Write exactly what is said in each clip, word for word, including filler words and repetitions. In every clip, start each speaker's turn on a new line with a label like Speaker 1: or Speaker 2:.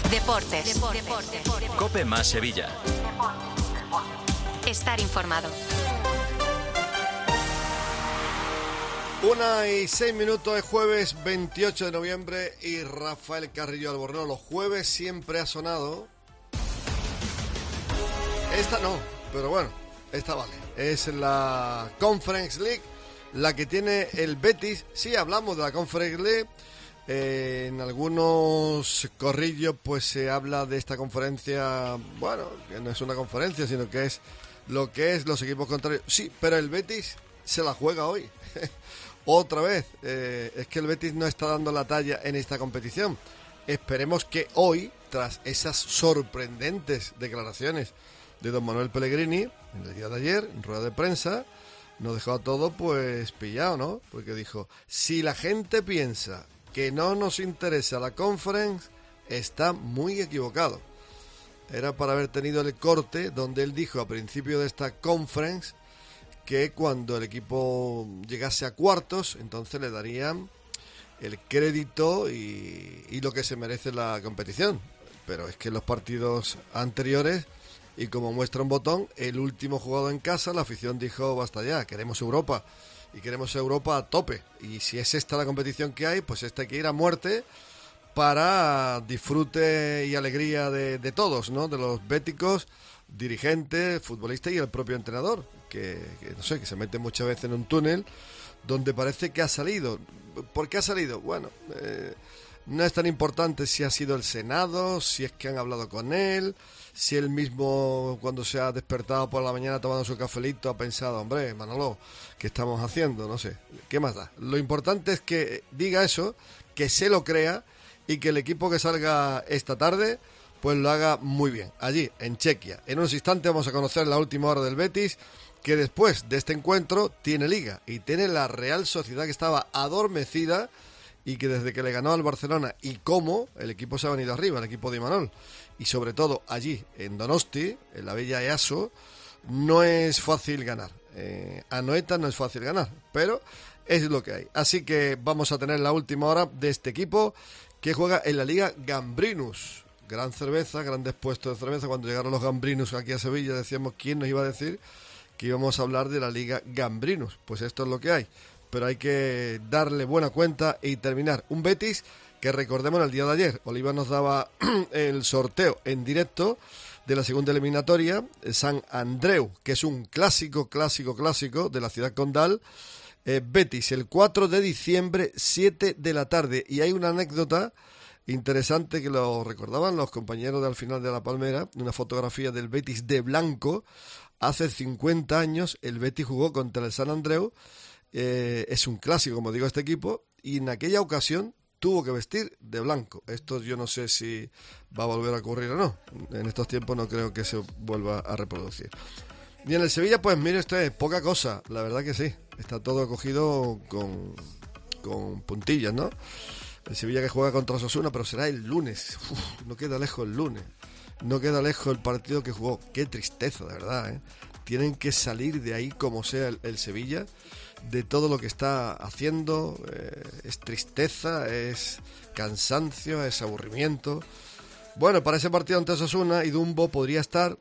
Speaker 1: Deportes. Deportes. Deportes.
Speaker 2: COPE más Sevilla.
Speaker 1: Estar informado.
Speaker 3: Una y seis minutos, es jueves veintiocho de noviembre y Rafael Carrillo Albornoz. Los jueves siempre ha sonado. Esta no, pero bueno, esta vale. Es la Conference League, la que tiene el Betis. Sí, hablamos de la Conference League. Eh, en algunos corrillos pues se habla de esta conferencia, bueno, que no es una conferencia, sino que es lo que es los equipos contrarios. Sí, pero el Betis se la juega hoy. Otra vez, eh, es que el Betis no está dando la talla en esta competición. Esperemos que hoy, tras esas sorprendentes declaraciones de don Manuel Pellegrini, en el día de ayer, en rueda de prensa, nos dejó a todos pues pillado, ¿no? Porque dijo, si la gente piensa que no nos interesa la Conference, está muy equivocado. Era para haber tenido el corte donde él dijo a principio de esta Conference que cuando el equipo llegase a cuartos, entonces le darían el crédito y, y lo que se merece la competición. Pero es que en los partidos anteriores, y como muestra un botón, el último jugado en casa, la afición dijo, basta ya, queremos Europa, y queremos Europa a tope. Y si es esta la competición que hay, pues esta hay que ir a muerte para disfrute y alegría de, de todos, ¿no? De los béticos, dirigentes, futbolistas y el propio entrenador, que, que no sé, que se mete muchas veces en un túnel donde parece que ha salido. ¿Por qué ha salido? Bueno, eh, no es tan importante si ha sido el Senado, si es que han hablado con él, si él mismo cuando se ha despertado por la mañana tomando su cafelito ha pensado, hombre, Manolo, ¿qué estamos haciendo? No sé, ¿qué más da? Lo importante es que diga eso, que se lo crea y que el equipo que salga esta tarde pues lo haga muy bien, allí, en Chequia. En unos instantes vamos a conocer la última hora del Betis, que después de este encuentro tiene Liga y tiene la Real Sociedad, que estaba adormecida y que desde que le ganó al Barcelona y cómo, el equipo se ha venido arriba, el equipo de Imanol. Y sobre todo allí, en Donosti, en la bella Easo, no es fácil ganar. Eh, a Noeta no es fácil ganar, pero es lo que hay. Así que vamos a tener la última hora de este equipo que juega en la Liga Gambrinus. Gran cerveza, grandes puestos de cerveza. Cuando llegaron los Gambrinus aquí a Sevilla decíamos, ¿quién nos iba a decir que íbamos a hablar de la Liga Gambrinus? Pues esto es lo que hay. Pero hay que darle buena cuenta y terminar. Un Betis que recordemos el día de ayer, Oliva nos daba el sorteo en directo de la segunda eliminatoria, San Andreu, que es un clásico, clásico, clásico de la ciudad condal. Eh, Betis, el cuatro de diciembre, siete de la tarde. Y hay una anécdota interesante que lo recordaban los compañeros de Al Final de la Palmera, una fotografía del Betis de blanco. Hace cincuenta años el Betis jugó contra el San Andreu. Eh, es un clásico, como digo, este equipo, y en aquella ocasión tuvo que vestir de blanco. Esto yo no sé si va a volver a ocurrir o no. En estos tiempos no creo que se vuelva a reproducir. Y en el Sevilla, pues mire usted, poca cosa, la verdad que sí. Está todo cogido con, con puntillas, ¿no? El Sevilla que juega contra Osasuna, pero será el lunes. Uf, no queda lejos el lunes. No queda lejos el partido que jugó. Qué tristeza, de verdad, ¿eh? Tienen que salir de ahí como sea el, el Sevilla, de todo lo que está haciendo. Eh, es tristeza, es cansancio, es aburrimiento. Bueno, para ese partido ante Osasuna, Idumbo podría estar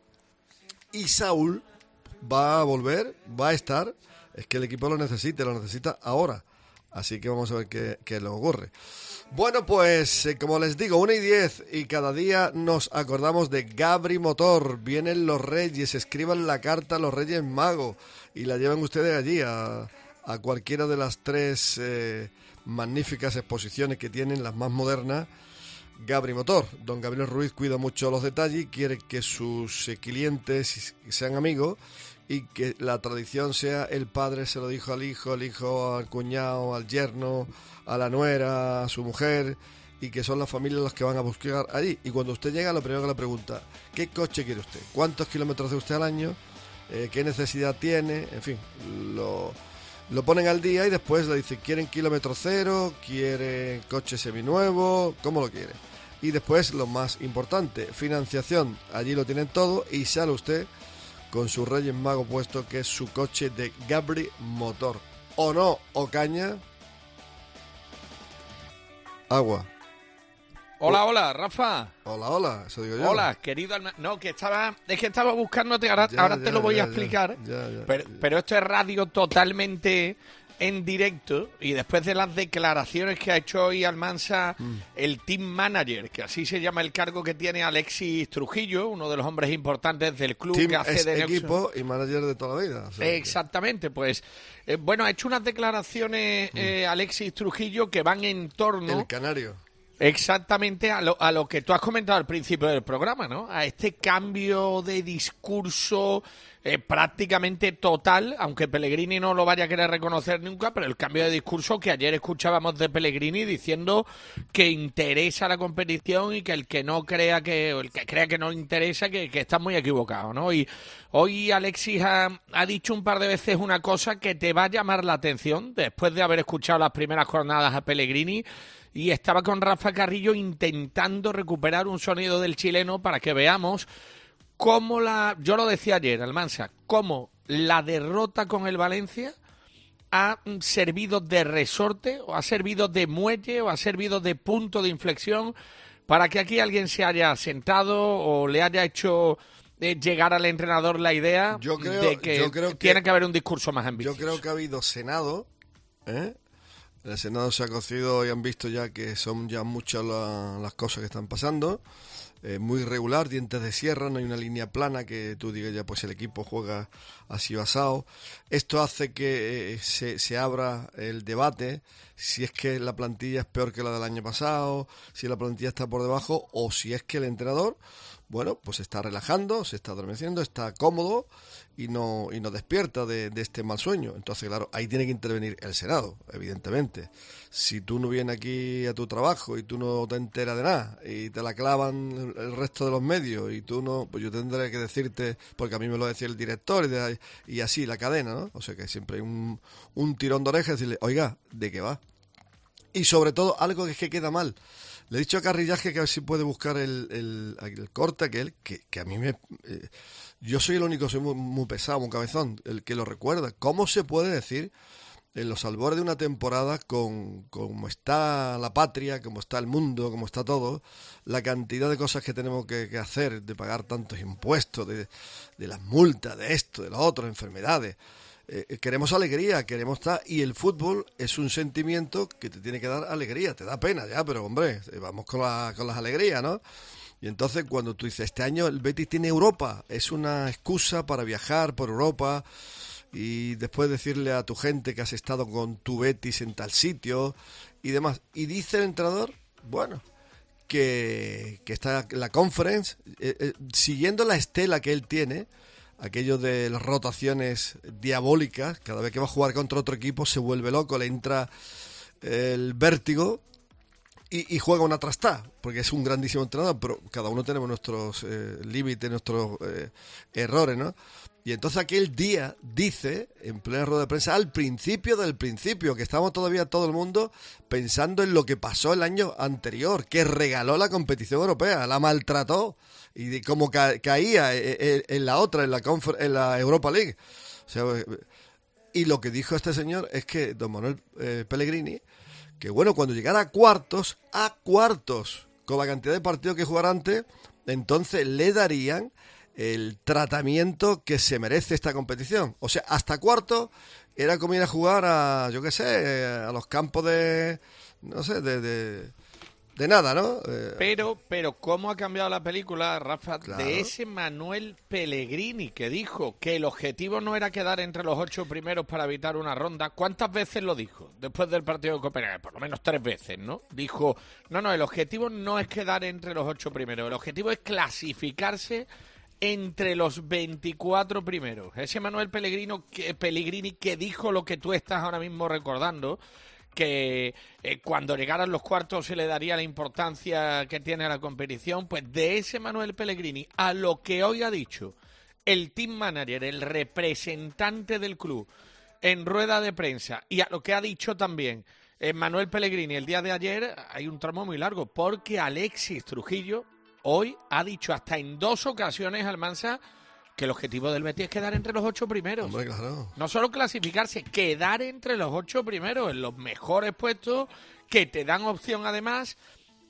Speaker 3: y Saúl va a volver, va a estar. Es que el equipo lo necesita, lo necesita ahora. Así que vamos a ver qué, qué le ocurre. Bueno, pues eh, como les digo, una y diez y cada día nos acordamos de Gabri Motor. Vienen los Reyes, escriban la carta a los Reyes Magos y la llevan ustedes allí a, a cualquiera de las tres eh, magníficas exposiciones que tienen, las más modernas. Gabri Motor. Don Gabriel Ruiz cuida mucho los detalles y quiere que sus eh, clientes sean amigos y que la tradición sea el padre se lo dijo al hijo, el hijo al cuñado, al yerno, a la nuera, a su mujer, y que son las familias las que van a buscar allí. Y cuando usted llega, lo primero que le pregunta, ¿qué coche quiere usted? ¿Cuántos kilómetros hace usted al año? Eh, ¿Qué necesidad tiene? En fin, lo, lo ponen al día y después le dicen, ¿quieren kilómetro cero? ¿Quieren coche seminuevo? ¿Cómo lo quiere? Y después, lo más importante, financiación. Allí lo tienen todo y sale usted con su Reyes Mago puesto, que es su coche de Gabri Motor. ¿O no? ¿O caña? Agua.
Speaker 2: Hola, hola, Rafa.
Speaker 3: Hola, hola, eso digo yo.
Speaker 2: Hola, querido Alma... No, que estaba... Es que estaba buscándote, ahora,
Speaker 3: Ya,
Speaker 2: ahora
Speaker 3: ya,
Speaker 2: te lo voy
Speaker 3: ya,
Speaker 2: a explicar.
Speaker 3: ya, ya,
Speaker 2: pero,
Speaker 3: ya.
Speaker 2: pero esto es radio totalmente en directo, y después de las declaraciones que ha hecho hoy Almansa, mm. el team manager, que así se llama el cargo que tiene Alexis Trujillo, uno de los hombres importantes del club,
Speaker 3: Team
Speaker 2: que hace
Speaker 3: es
Speaker 2: de
Speaker 3: equipo y manager de toda la vida. O sea,
Speaker 2: exactamente, pues eh, bueno, ha hecho unas declaraciones mm. eh, Alexis Trujillo que van en torno...
Speaker 3: El canario.
Speaker 2: Exactamente a lo, a lo que tú has comentado al principio del programa, ¿no? A este cambio de discurso eh, prácticamente total, aunque Pellegrini no lo vaya a querer reconocer nunca, pero el cambio de discurso que ayer escuchábamos de Pellegrini diciendo que interesa la competición y que el que no crea que, o el que crea que no interesa, que, que está muy equivocado, ¿no? Y hoy Alexis ha, ha dicho un par de veces una cosa que te va a llamar la atención después de haber escuchado las primeras jornadas a Pellegrini. Y estaba con Rafa Carrillo intentando recuperar un sonido del chileno para que veamos cómo la... Yo lo decía ayer, Almansa, cómo la derrota con el Valencia ha servido de resorte, o ha servido de muelle, o ha servido de punto de inflexión para que aquí alguien se haya sentado o le haya hecho eh, llegar al entrenador la idea
Speaker 3: yo creo,
Speaker 2: de que,
Speaker 3: yo creo que
Speaker 2: tiene que haber un discurso más ambicioso.
Speaker 3: Yo creo que ha habido Senado, ¿eh? El Senado se ha cocido y han visto ya que son ya muchas la, las cosas que están pasando. Eh, muy irregular, dientes de sierra, no hay una línea plana que tú digas ya pues el equipo juega así basado. Esto hace que eh, se, se abra el debate si es que la plantilla es peor que la del año pasado, si la plantilla está por debajo o si es que el entrenador, bueno, pues se está relajando, se está adormeciendo, está cómodo y no y no despierta de, de este mal sueño. Entonces, claro, ahí tiene que intervenir el Senado, evidentemente. Si tú no vienes aquí a tu trabajo y tú no te enteras de nada y te la clavan el resto de los medios y tú no, pues yo tendré que decirte, porque a mí me lo decía el director y, de, y así la cadena, ¿no? O sea que siempre hay un, un tirón de orejas y decirle, oiga, ¿de qué va? Y sobre todo, algo que es que queda mal. Le he dicho a Carrillaje que a ver si puede buscar el, el, el corte aquel, que, que a mí me... Eh, yo soy el único, soy muy, muy pesado, muy cabezón, el que lo recuerda. ¿Cómo se puede decir en los albores de una temporada, con como está la patria, como está el mundo, como está todo, la cantidad de cosas que tenemos que, que hacer, de pagar tantos impuestos, de, de las multas, de esto, de lo otro, enfermedades? Eh, queremos alegría, queremos estar, y el fútbol es un sentimiento que te tiene que dar alegría, te da pena ya, pero hombre, vamos con, la, con las alegrías, ¿no? Y entonces cuando tú dices, este año el Betis tiene Europa, es una excusa para viajar por Europa y después decirle a tu gente que has estado con tu Betis en tal sitio y demás. Y dice el entrenador, bueno, que, que está la conference, eh, eh, siguiendo la estela que él tiene, aquello de las rotaciones diabólicas, cada vez que va a jugar contra otro equipo se vuelve loco, le entra el vértigo y, y juega una trastada, porque es un grandísimo entrenador, pero cada uno tenemos nuestros eh, límites, nuestros eh, errores, ¿no? Y entonces aquel día dice, en plena rueda de prensa, al principio del principio, que estábamos todavía todo el mundo pensando en lo que pasó el año anterior, que regaló la competición europea, la maltrató, y de cómo ca- caía en, en la otra, en la, Confer- en la Europa League. O sea, y lo que dijo este señor es que don Manuel eh, Pellegrini, que bueno, cuando llegara a cuartos, a cuartos, con la cantidad de partidos que jugara antes, entonces le darían el tratamiento que se merece esta competición. O sea, hasta cuarto era como ir a jugar a, yo qué sé, a los campos de, no sé, de, de, de nada, ¿no? Eh,
Speaker 2: pero, pero, ¿cómo ha cambiado la película, Rafa?
Speaker 3: Claro.
Speaker 2: De ese Manuel Pellegrini que dijo que el objetivo no era quedar entre los ocho primeros para evitar una ronda. ¿Cuántas veces lo dijo después del partido de Copenhague? Por lo menos tres veces, ¿no? Dijo, no, no, el objetivo no es quedar entre los ocho primeros, el objetivo es clasificarse entre los veinticuatro primeros. Ese Manuel Pellegrini que, Pellegrini que dijo lo que tú estás ahora mismo recordando, que eh, cuando llegaran los cuartos se le daría la importancia que tiene la competición. Pues de ese Manuel Pellegrini a lo que hoy ha dicho el team manager, el representante del club en rueda de prensa, y a lo que ha dicho también eh, Manuel Pellegrini el día de ayer, hay un tramo muy largo, porque Alexis Trujillo hoy ha dicho hasta en dos ocasiones, Almansa, que el objetivo del Betis es quedar entre los ocho primeros.
Speaker 3: Hombre, claro.
Speaker 2: No solo clasificarse, quedar entre los ocho primeros, en los mejores puestos, que te dan opción además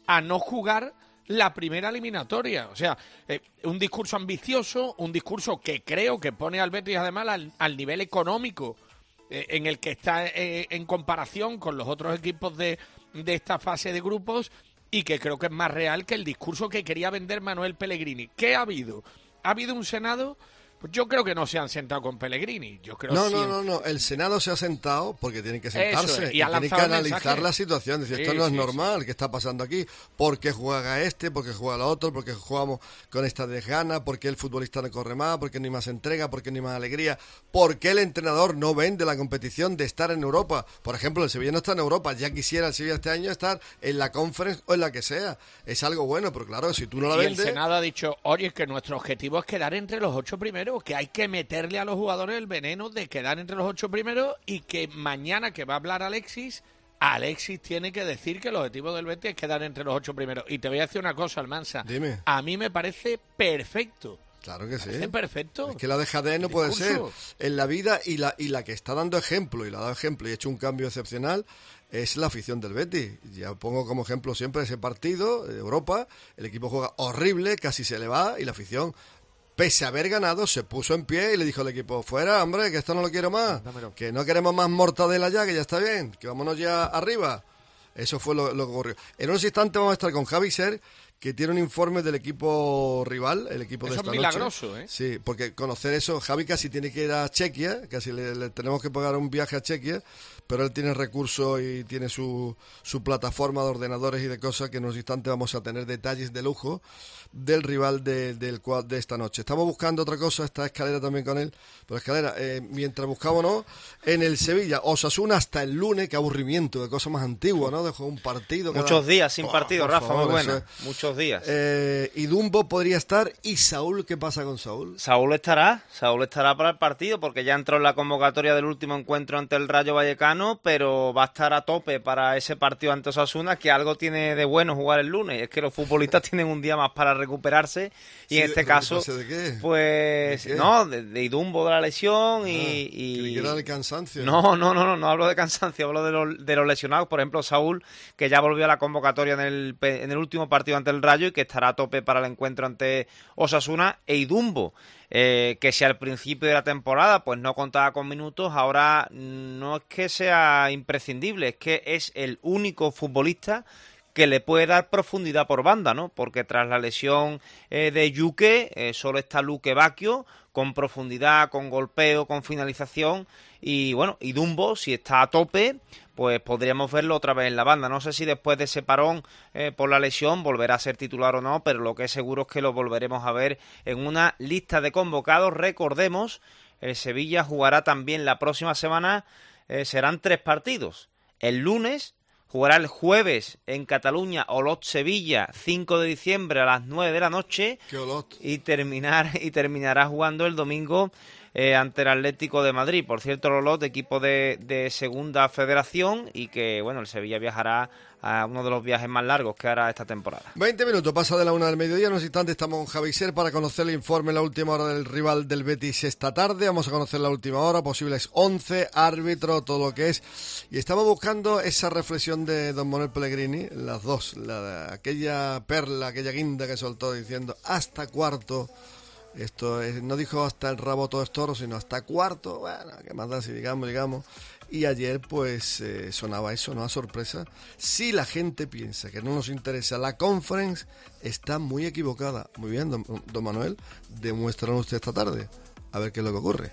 Speaker 2: a no jugar la primera eliminatoria. O sea, eh, un discurso ambicioso, un discurso que creo que pone al Betis además al, al nivel económico eh, en el que está eh, en comparación con los otros equipos de, de esta fase de grupos, y que creo que es más real que el discurso que quería vender Manuel Pellegrini. ¿Qué ha habido? ¿Ha habido un Senado? Pues yo creo que no se han sentado con Pellegrini. Yo creo
Speaker 3: no,
Speaker 2: sí.
Speaker 3: no, no, no. El Senado se ha sentado porque tienen que sentarse
Speaker 2: es, y,
Speaker 3: y
Speaker 2: ha
Speaker 3: tienen que analizar mensaje. la situación. Decir, sí, esto no sí, es normal, sí. ¿Qué está pasando aquí? ¿Por qué juega este? ¿Por qué juega el otro? ¿Por qué jugamos con esta desgana? ¿Por qué el futbolista no corre más? ¿Por qué no hay más entrega? ¿Por qué no hay más alegría? ¿Por qué el entrenador no vende la competición de estar en Europa? Por ejemplo, el Sevilla no está en Europa. Ya quisiera el Sevilla este año estar en la Conference o en la que sea. Es algo bueno, pero claro, si tú no la
Speaker 2: y
Speaker 3: vendes...
Speaker 2: el Senado ha dicho, oye, es que nuestro objetivo es quedar entre los ocho primeros, que hay que meter meterle a los jugadores el veneno de quedar entre los ocho primeros, y que mañana que va a hablar Alexis, Alexis tiene que decir que el objetivo del Betis es quedar entre los ocho primeros. Y te voy a decir una cosa, Almansa.
Speaker 3: Dime.
Speaker 2: A mí me parece perfecto.
Speaker 3: Claro que sí.
Speaker 2: Es perfecto.
Speaker 3: Es que la dejadez no puede ser en la vida, y la y la que está dando ejemplo, y la ha dado ejemplo y ha hecho un cambio excepcional, es la afición del Betis. Ya pongo como ejemplo siempre ese partido de Europa, el equipo juega horrible, casi se le va, y la afición, pese a haber ganado, se puso en pie y le dijo al equipo, fuera, hombre, que esto no lo quiero más, Dámelo. que no queremos más mortadela ya, que ya está bien, que vámonos ya arriba. Eso fue lo, lo que ocurrió. En unos instantes vamos a estar con Javi Ser, que tiene un informe del equipo rival, el equipo
Speaker 2: eso
Speaker 3: de esta
Speaker 2: es milagroso,
Speaker 3: noche.
Speaker 2: ¿eh?
Speaker 3: Sí, porque conocer eso, Javi casi tiene que ir a Chequia, casi le, le tenemos que pagar un viaje a Chequia, pero él tiene recursos y tiene su, su plataforma de ordenadores y de cosas, que en unos instantes vamos a tener detalles de lujo del rival de, del quad de esta noche. Estamos buscando otra cosa, esta Escalera también con él, pero Escalera, eh, mientras buscamos, ¿no? En el Sevilla, Osasuna hasta el lunes, qué aburrimiento, de cosa más antigua, ¿no? Dejó un partido.
Speaker 4: Muchos
Speaker 3: cada...
Speaker 4: días sin
Speaker 3: oh,
Speaker 4: partido, Rafa,
Speaker 3: favor,
Speaker 4: muy bueno.
Speaker 3: Es...
Speaker 4: Muchos días.
Speaker 3: Eh, y Dumbo podría estar, y Saúl, ¿qué pasa con Saúl?
Speaker 4: Saúl estará, Saúl estará para el partido, porque ya entró en la convocatoria del último encuentro ante el Rayo Vallecano, pero va a estar a tope para ese partido ante Osasuna, que algo tiene de bueno jugar el lunes. Es que los futbolistas tienen un día más para recuperarse, y sí, en este caso,
Speaker 3: ¿de qué?
Speaker 4: pues,
Speaker 3: ¿De qué?
Speaker 4: no, de, de Idumbo de la lesión
Speaker 3: ah,
Speaker 4: y... y...
Speaker 3: Que era el cansancio.
Speaker 4: No, no, no, no, no hablo de cansancio, hablo de, lo, de los lesionados. Por ejemplo, Saúl, que ya volvió a la convocatoria en el, en el último partido ante el Rayo y que estará a tope para el encuentro ante Osasuna. E Idumbo, eh, que si al principio de la temporada pues no contaba con minutos, ahora no es que sea imprescindible, es que es el único futbolista que le puede dar profundidad por banda, ¿no? Porque tras la lesión eh, de Yuque, eh, solo está Luque Bacchio, con profundidad, con golpeo, con finalización, y bueno, y Dumbo, si está a tope, pues podríamos verlo otra vez en la banda. No sé si después de ese parón eh, por la lesión volverá a ser titular o no, pero lo que es seguro es que lo volveremos a ver en una lista de convocados. Recordemos, el Sevilla jugará también la próxima semana, eh, serán tres partidos. El lunes jugará el jueves en Cataluña, Olot-Sevilla, cinco de diciembre a las nueve de la noche.
Speaker 3: ¿Qué Olot?
Speaker 4: Y, terminar, y terminará jugando el domingo eh, ante el Atlético de Madrid. Por cierto, el Olot, equipo de, de segunda federación, y que, bueno, el Sevilla viajará a uno de los viajes más largos que hará esta temporada.
Speaker 3: veinte minutos, pasa de la una del mediodía. En unos instantes estamos con Javi Ser para conocer el informe, la última hora del rival del Betis esta tarde. Vamos a conocer la última hora, posibles once, árbitro, todo lo que es. Y estamos buscando esa reflexión de don Manuel Pellegrini, las dos, la, aquella perla, aquella guinda que soltó diciendo hasta cuarto. Esto es, no dijo hasta el rabo todo es toro, sino hasta cuarto. Bueno, qué más da si digamos, digamos. Y ayer pues eh, sonaba eso, ¿no? A sorpresa. Si la gente piensa que no nos interesa la Conference, está muy equivocada. Muy bien, don, don Manuel, demuéstranos usted esta tarde. A ver qué es lo que ocurre.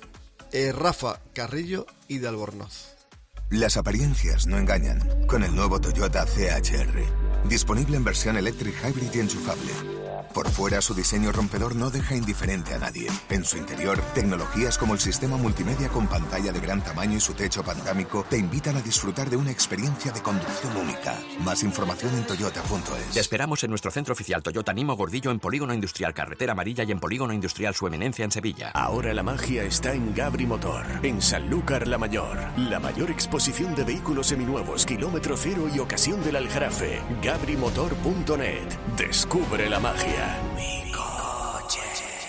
Speaker 3: Eh, Rafa Carrillo y de Albornoz.
Speaker 5: Las apariencias no engañan. Con el nuevo Toyota C H R. Disponible en versión electric hybrid y enchufable. Por fuera, su diseño rompedor no deja indiferente a nadie. En su interior, tecnologías como el sistema multimedia con pantalla de gran tamaño y su techo panorámico te invitan a disfrutar de una experiencia de conducción única. Más información en toyota punto es.
Speaker 6: Te esperamos en nuestro centro oficial Toyota Nimo Gordillo en Polígono Industrial Carretera Amarilla y en Polígono Industrial Su Eminencia en Sevilla.
Speaker 7: Ahora la magia está en Gabri Motor, en Sanlúcar la Mayor. La mayor exposición de vehículos seminuevos, kilómetro cero y ocasión del Aljarafe. gabri motor punto net. Descubre la magia. Mi coche.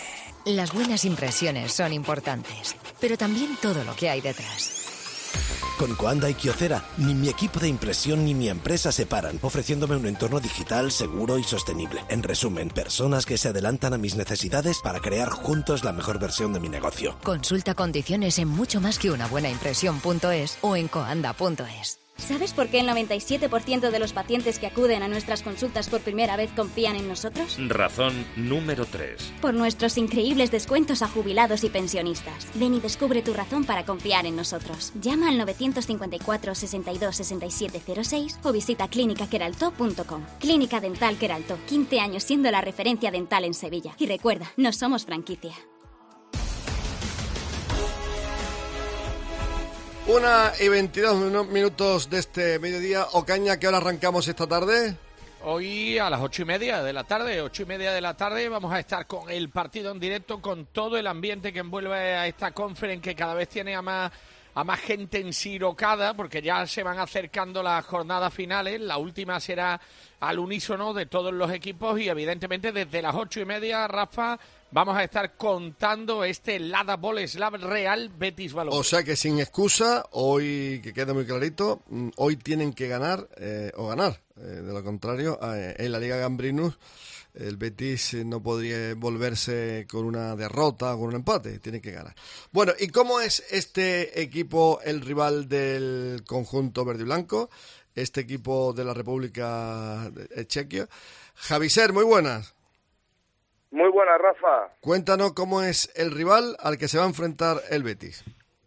Speaker 8: Las buenas impresiones son importantes, pero también todo lo que hay detrás. Con Coanda y Kyocera, ni mi equipo de impresión ni mi empresa se paran, ofreciéndome un entorno digital seguro y sostenible. En resumen, personas que se adelantan a mis necesidades para crear juntos la mejor versión de mi negocio.
Speaker 9: Consulta condiciones en mucho más que una buena impresión punto es o en coanda punto es.
Speaker 10: ¿Sabes por qué el noventa y siete por ciento de los pacientes que acuden a nuestras consultas por primera vez confían en nosotros?
Speaker 11: Razón número tres.
Speaker 10: Por nuestros increíbles descuentos a jubilados y pensionistas. Ven y descubre tu razón para confiar en nosotros. Llama al novecientos cincuenta y cuatro, sesenta y dos, sesenta y siete cero seis o visita clínica queraltó punto com. Clínica Dental Queraltó, quince años siendo la referencia dental en Sevilla. Y recuerda, no somos franquicia.
Speaker 3: Una y veintidós minutos de este mediodía. Ocaña, ¿qué hora arrancamos esta tarde?
Speaker 2: Hoy a las ocho y media de la tarde, ocho y media de la tarde, vamos a estar con el partido en directo, con todo el ambiente que envuelve a esta conference, que cada vez tiene a más, a más gente ensirocada, porque ya se van acercando las jornadas finales. La última será al unísono de todos los equipos y evidentemente desde las ocho y media, Rafa, vamos a estar contando este Lada Boleslav Real Betis Balompié.
Speaker 3: O sea que sin excusa, hoy, que quede muy clarito, hoy tienen que ganar eh, o ganar. Eh, de lo contrario, eh, en la Liga Gambrinus, el Betis no podría volverse con una derrota o con un empate, tiene que ganar. Bueno, ¿y cómo es este equipo, el rival del conjunto verde y blanco? Este equipo de la República de Chequia. Javiser, muy buenas.
Speaker 12: Muy buenas, Rafa.
Speaker 3: Cuéntanos cómo es el rival al que se va a enfrentar el Betis.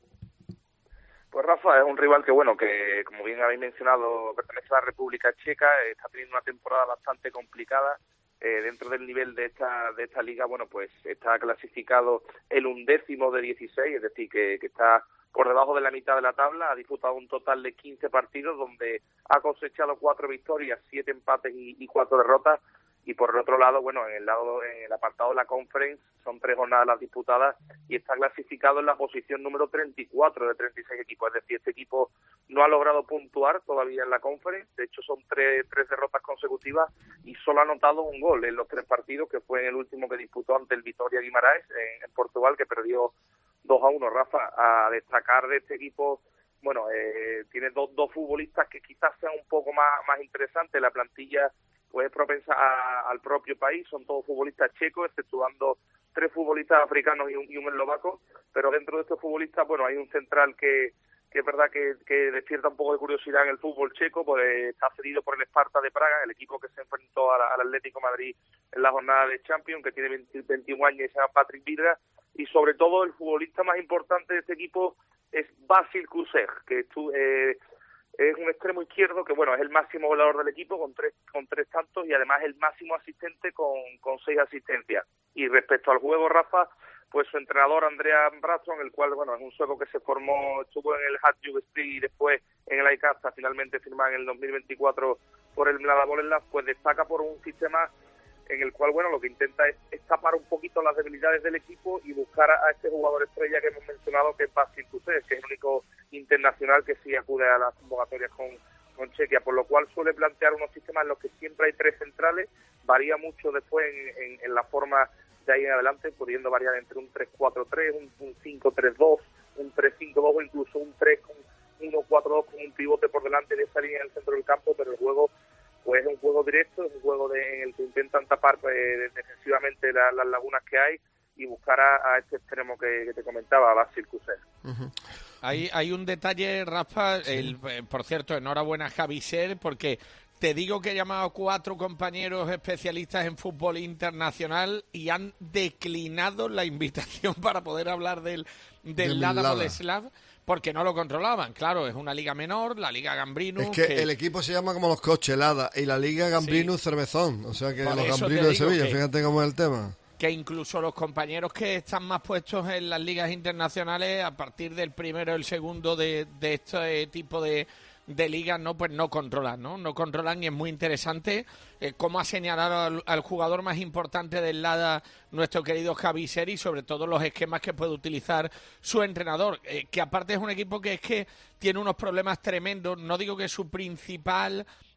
Speaker 12: Pues Rafa, es un rival que, bueno, que como bien habéis mencionado, pertenece a la República Checa, está teniendo una temporada bastante complicada. Eh, dentro del nivel de esta de esta liga, bueno, pues está clasificado el undécimo de dieciséis, es decir, que, que está por debajo de la mitad de la tabla. Ha disputado un total de quince partidos, donde ha cosechado cuatro victorias, siete empates y, y cuatro derrotas. Y por el otro lado, bueno, en el lado en el apartado de la Conference son tres jornadas las disputadas y está clasificado en la posición número treinta y cuatro de treinta y seis equipos. Es decir, este equipo no ha logrado puntuar todavía en la Conference. De hecho, son tres, tres derrotas consecutivas y solo ha anotado un gol en los tres partidos, que fue en el último que disputó ante el Vitória Guimarães en, en Portugal, que perdió dos a uno. Rafa, a destacar de este equipo, bueno, eh, tiene dos, dos futbolistas que quizás sean un poco más, más interesantes. La plantilla pues es propensa a, al propio país, son todos futbolistas checos, exceptuando tres futbolistas africanos y un, y un eslovaco, pero dentro de estos futbolistas, bueno, hay un central que, que es verdad que, que despierta un poco de curiosidad en el fútbol checo, pues está cedido por el Sparta de Praga, el equipo que se enfrentó a la, al Atlético Madrid en la jornada de Champions, que tiene veinte, veintiún años y se llama Patrick Vieira, y sobre todo el futbolista más importante de este equipo es Vasil Kusek, que estuvo... Eh, es un extremo izquierdo que, bueno, es el máximo goleador del equipo con tres con tres tantos y además el máximo asistente con, con seis asistencias. Y respecto al juego, Rafa, pues su entrenador, Andrea Braxton, el cual, bueno, es un sueco que se formó, estuvo en el Hajduk Split y después en el Ajax, hasta finalmente firmado en el dos mil veinticuatro por el Lada Boleslav, pues destaca por un sistema en el cual, bueno, lo que intenta es, es tapar un poquito las debilidades del equipo y buscar a, a este jugador estrella que hemos mencionado, que es Vasil Kusek, que es el único internacional que sí acude a las convocatorias con, con Chequia, por lo cual suele plantear unos sistemas en los que siempre hay tres centrales, varía mucho después en, en, en la forma de ahí en adelante, pudiendo variar entre un tres cuatro tres, un, un cinco tres dos, un tres cinco dos o incluso un tres uno cuatro dos con un pivote por delante de esa línea en el centro del campo, pero el juego pues es un juego directo, es un juego de, en el que intentan tapar pues, defensivamente la, las lagunas que hay y buscar a, a este extremo que, que te comentaba, a Vasil Kusek.
Speaker 2: Uh-huh. Hay, hay un detalle, Rafa, el, eh, por cierto, enhorabuena Javiser, porque te digo que he llamado a cuatro compañeros especialistas en fútbol internacional y han declinado la invitación para poder hablar del, del Lada Boleslav, porque no lo controlaban. Claro, es una liga menor, la Liga Gambrinus.
Speaker 3: Es que,
Speaker 2: que...
Speaker 3: el equipo se llama como los coches, Lada, y la Liga Gambrinus sí. Cervezón. O sea que
Speaker 2: Por
Speaker 3: los Gambrinus de Sevilla,
Speaker 2: que,
Speaker 3: fíjate cómo es el tema.
Speaker 2: Que incluso los compañeros que están más puestos en las ligas internacionales, a partir del primero o el segundo de, de este tipo de, de ligas, no pues no controlan, ¿no? No controlan y es muy interesante eh, cómo ha señalado al, al jugador más importante del Lada, nuestro querido Javiser, y sobre todo los esquemas que puede utilizar su entrenador, eh, que aparte es un equipo que es que tiene unos problemas tremendos. No digo que su principal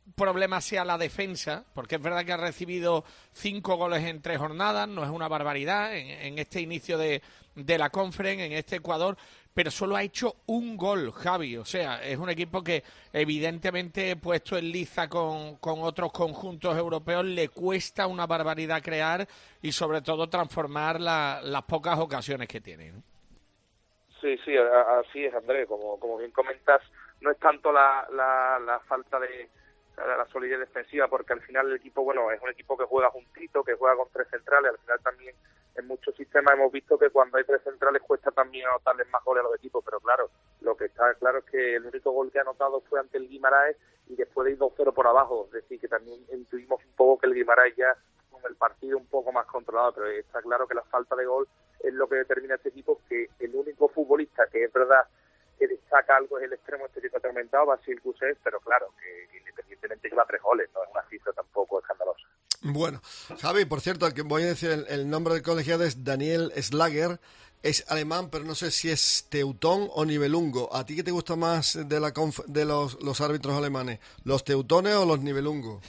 Speaker 2: problema sea la defensa, porque es verdad que ha recibido cinco goles en tres jornadas, no es una barbaridad en, en este inicio de, de la Conference, en este Ecuador, pero solo ha hecho un gol, Javi. O sea, es un equipo que evidentemente, puesto en liza con, con otros conjuntos europeos, le cuesta una barbaridad crear y sobre todo transformar la, las pocas ocasiones que tiene, ¿no?
Speaker 12: Sí, sí, así es, Andrés. Como, como bien comentas, no es tanto la, la, la falta de la solidez defensiva, porque al final el equipo, bueno, es un equipo que juega juntito, que juega con tres centrales. Al final también en muchos sistemas hemos visto que cuando hay tres centrales cuesta también anotarles más goles a los equipos, pero claro, lo que está claro es que el único gol que ha anotado fue ante el Guimaraes y después de ir dos cero por abajo, es decir, que también intuimos un poco que el Guimaraes ya con el partido un poco más controlado, pero está claro que la falta de gol es lo que determina a este equipo, que el único futbolista que es verdad que destaca algo es el extremo este que está atormentado, Basil Cusset, pero claro, que, que independientemente lleva tres goles, no es una cifra tampoco escandalosa.
Speaker 3: Bueno, Javi, por cierto, el que voy a decir el, el nombre del colegiado es Daniel Schlager, es alemán, pero no sé si es teutón o nibelungo. ¿A ti qué te gusta más de la conf- de los, los árbitros alemanes? ¿Los teutones o los nibelungos?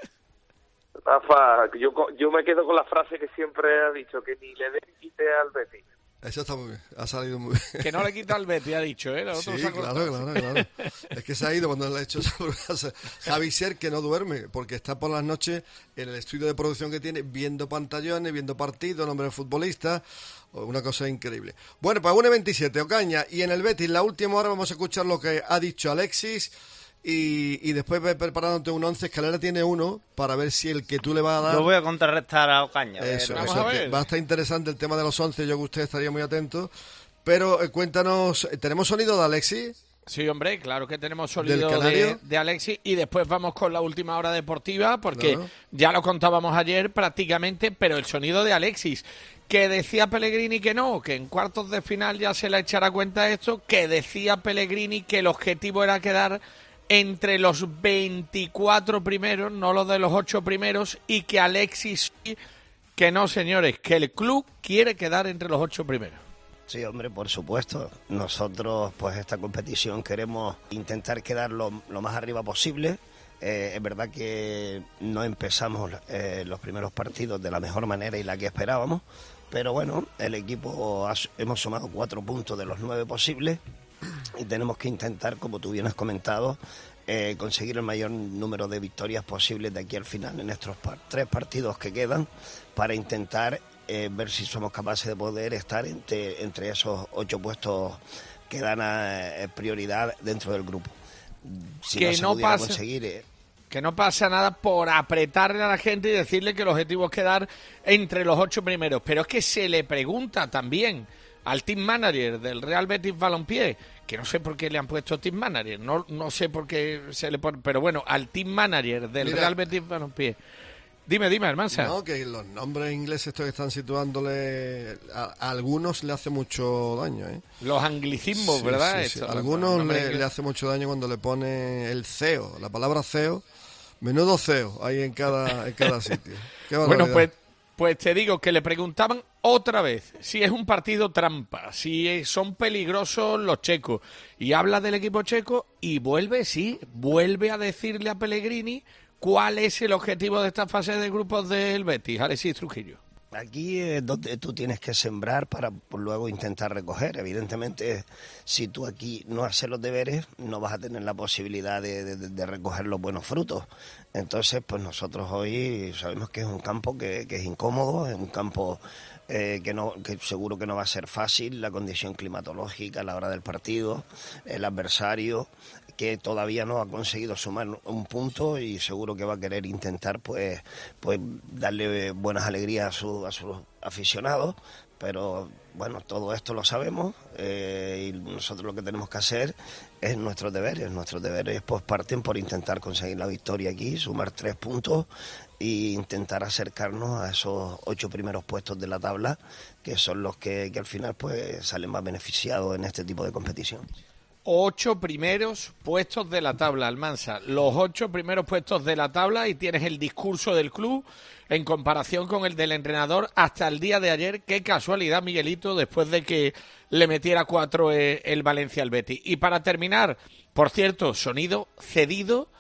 Speaker 12: Rafa, yo, yo me quedo con la frase que siempre ha dicho, que ni le den quite al Betis.
Speaker 3: Eso está muy bien, ha salido muy bien.
Speaker 2: Que no le quita al Betis, ha dicho, ¿eh? Los
Speaker 3: Sí, claro, claro, claro. Es que se ha ido cuando le ha hecho esa Javi Ser, que no duerme, porque está por las noches en el estudio de producción que tiene, viendo pantallones, viendo partidos, nombre de futbolista, una cosa increíble. Bueno, pues uno veintisiete, Ocaña, y en el Betis, la última hora vamos a escuchar lo que ha dicho Alexis, y, y después ve preparándote un once. Escalera tiene uno, para ver si el que tú le vas a dar...
Speaker 4: Yo voy a contrarrestar a Ocaña.
Speaker 3: Eso,
Speaker 2: Vamos
Speaker 3: eso,
Speaker 2: a ver.
Speaker 3: que va a estar interesante el tema de los once, yo que usted estaría muy atento. Pero eh, cuéntanos, ¿tenemos sonido de Alexis?
Speaker 2: Sí, hombre, claro que tenemos
Speaker 3: ¿Del
Speaker 2: sonido de,
Speaker 3: Canario?
Speaker 2: de Alexis, y después vamos con la última hora deportiva, porque
Speaker 3: Claro.
Speaker 2: ya lo contábamos ayer prácticamente, pero el sonido de Alexis, que decía Pellegrini que no, que en cuartos de final ya se le echará cuenta esto, que decía Pellegrini que el objetivo era quedar entre los veinticuatro primeros, no los de los ocho primeros, y que Alexis, que no, señores, que el club quiere quedar entre los ocho primeros.
Speaker 13: Sí, hombre, por supuesto. Nosotros, pues, esta competición queremos intentar quedar lo, lo más arriba posible. Eh, es verdad que no empezamos eh, los primeros partidos de la mejor manera y la que esperábamos, pero bueno, el equipo ha, hemos sumado cuatro puntos de los nueve posibles y tenemos que intentar, como tú bien has comentado, eh, conseguir el mayor número de victorias posibles de aquí al final en estos par- tres partidos que quedan, para intentar eh, ver si somos capaces de poder estar entre, entre esos ocho puestos que dan a, eh, prioridad dentro del grupo. Si
Speaker 2: Que
Speaker 13: no se
Speaker 2: no
Speaker 13: pudiera
Speaker 2: pasa-
Speaker 13: conseguir... eh,
Speaker 2: Que no pasa nada por apretarle a la gente y decirle que el objetivo es quedar entre los ocho primeros. Pero es que se le pregunta también al team manager del Real Betis Balompié, que no sé por qué le han puesto team manager, no, no sé por qué se le pone, pero bueno, al team manager del
Speaker 3: Mira.
Speaker 2: Real Betis Balompié. Dime, dime, Almanza.
Speaker 3: No, que los nombres ingleses estos que están situándole a, a algunos le hace mucho daño, ¿eh?
Speaker 2: Los anglicismos,
Speaker 3: Sí,
Speaker 2: ¿verdad?
Speaker 3: sí, sí.
Speaker 2: Esto,
Speaker 3: A algunos
Speaker 2: los nombres
Speaker 3: le,
Speaker 2: ingleses.
Speaker 3: le hace mucho daño cuando le pone el C E O, la palabra C E O. Menudo C E O hay en cada, en cada sitio. Qué
Speaker 2: Bueno,
Speaker 3: barbaridad.
Speaker 2: pues, pues te digo que le preguntaban otra vez si es un partido trampa, si son peligrosos los checos. Y habla del equipo checo y vuelve, sí, vuelve a decirle a Pellegrini cuál es el objetivo de esta fase de grupos del Betis, Alexis Trujillo.
Speaker 13: Aquí es donde tú tienes que sembrar para luego intentar recoger. Evidentemente, si tú aquí no haces los deberes, no vas a tener la posibilidad de, de, de recoger los buenos frutos. Entonces, pues nosotros hoy sabemos que es un campo que, que es incómodo, es un campo eh, que, no, que seguro que no va a ser fácil, la condición climatológica a la hora del partido, el adversario, que todavía no ha conseguido sumar un punto y seguro que va a querer intentar pues pues darle buenas alegrías a, su, a sus aficionados, pero bueno, todo esto lo sabemos eh, y nosotros lo que tenemos que hacer es nuestros deberes, nuestros deberes pues parten por intentar conseguir la victoria aquí, sumar tres puntos e intentar acercarnos a esos ocho primeros puestos de la tabla, que son los que, que al final pues salen más beneficiados en este tipo de competición.
Speaker 2: Ocho primeros puestos de la tabla, Almanza. Los ocho primeros puestos de la tabla, y tienes el discurso del club en comparación con el del entrenador hasta el día de ayer. Qué casualidad, Miguelito, después de que le metiera cuatro eh, el Valencia al Betis. Y para terminar, por cierto, sonido cedido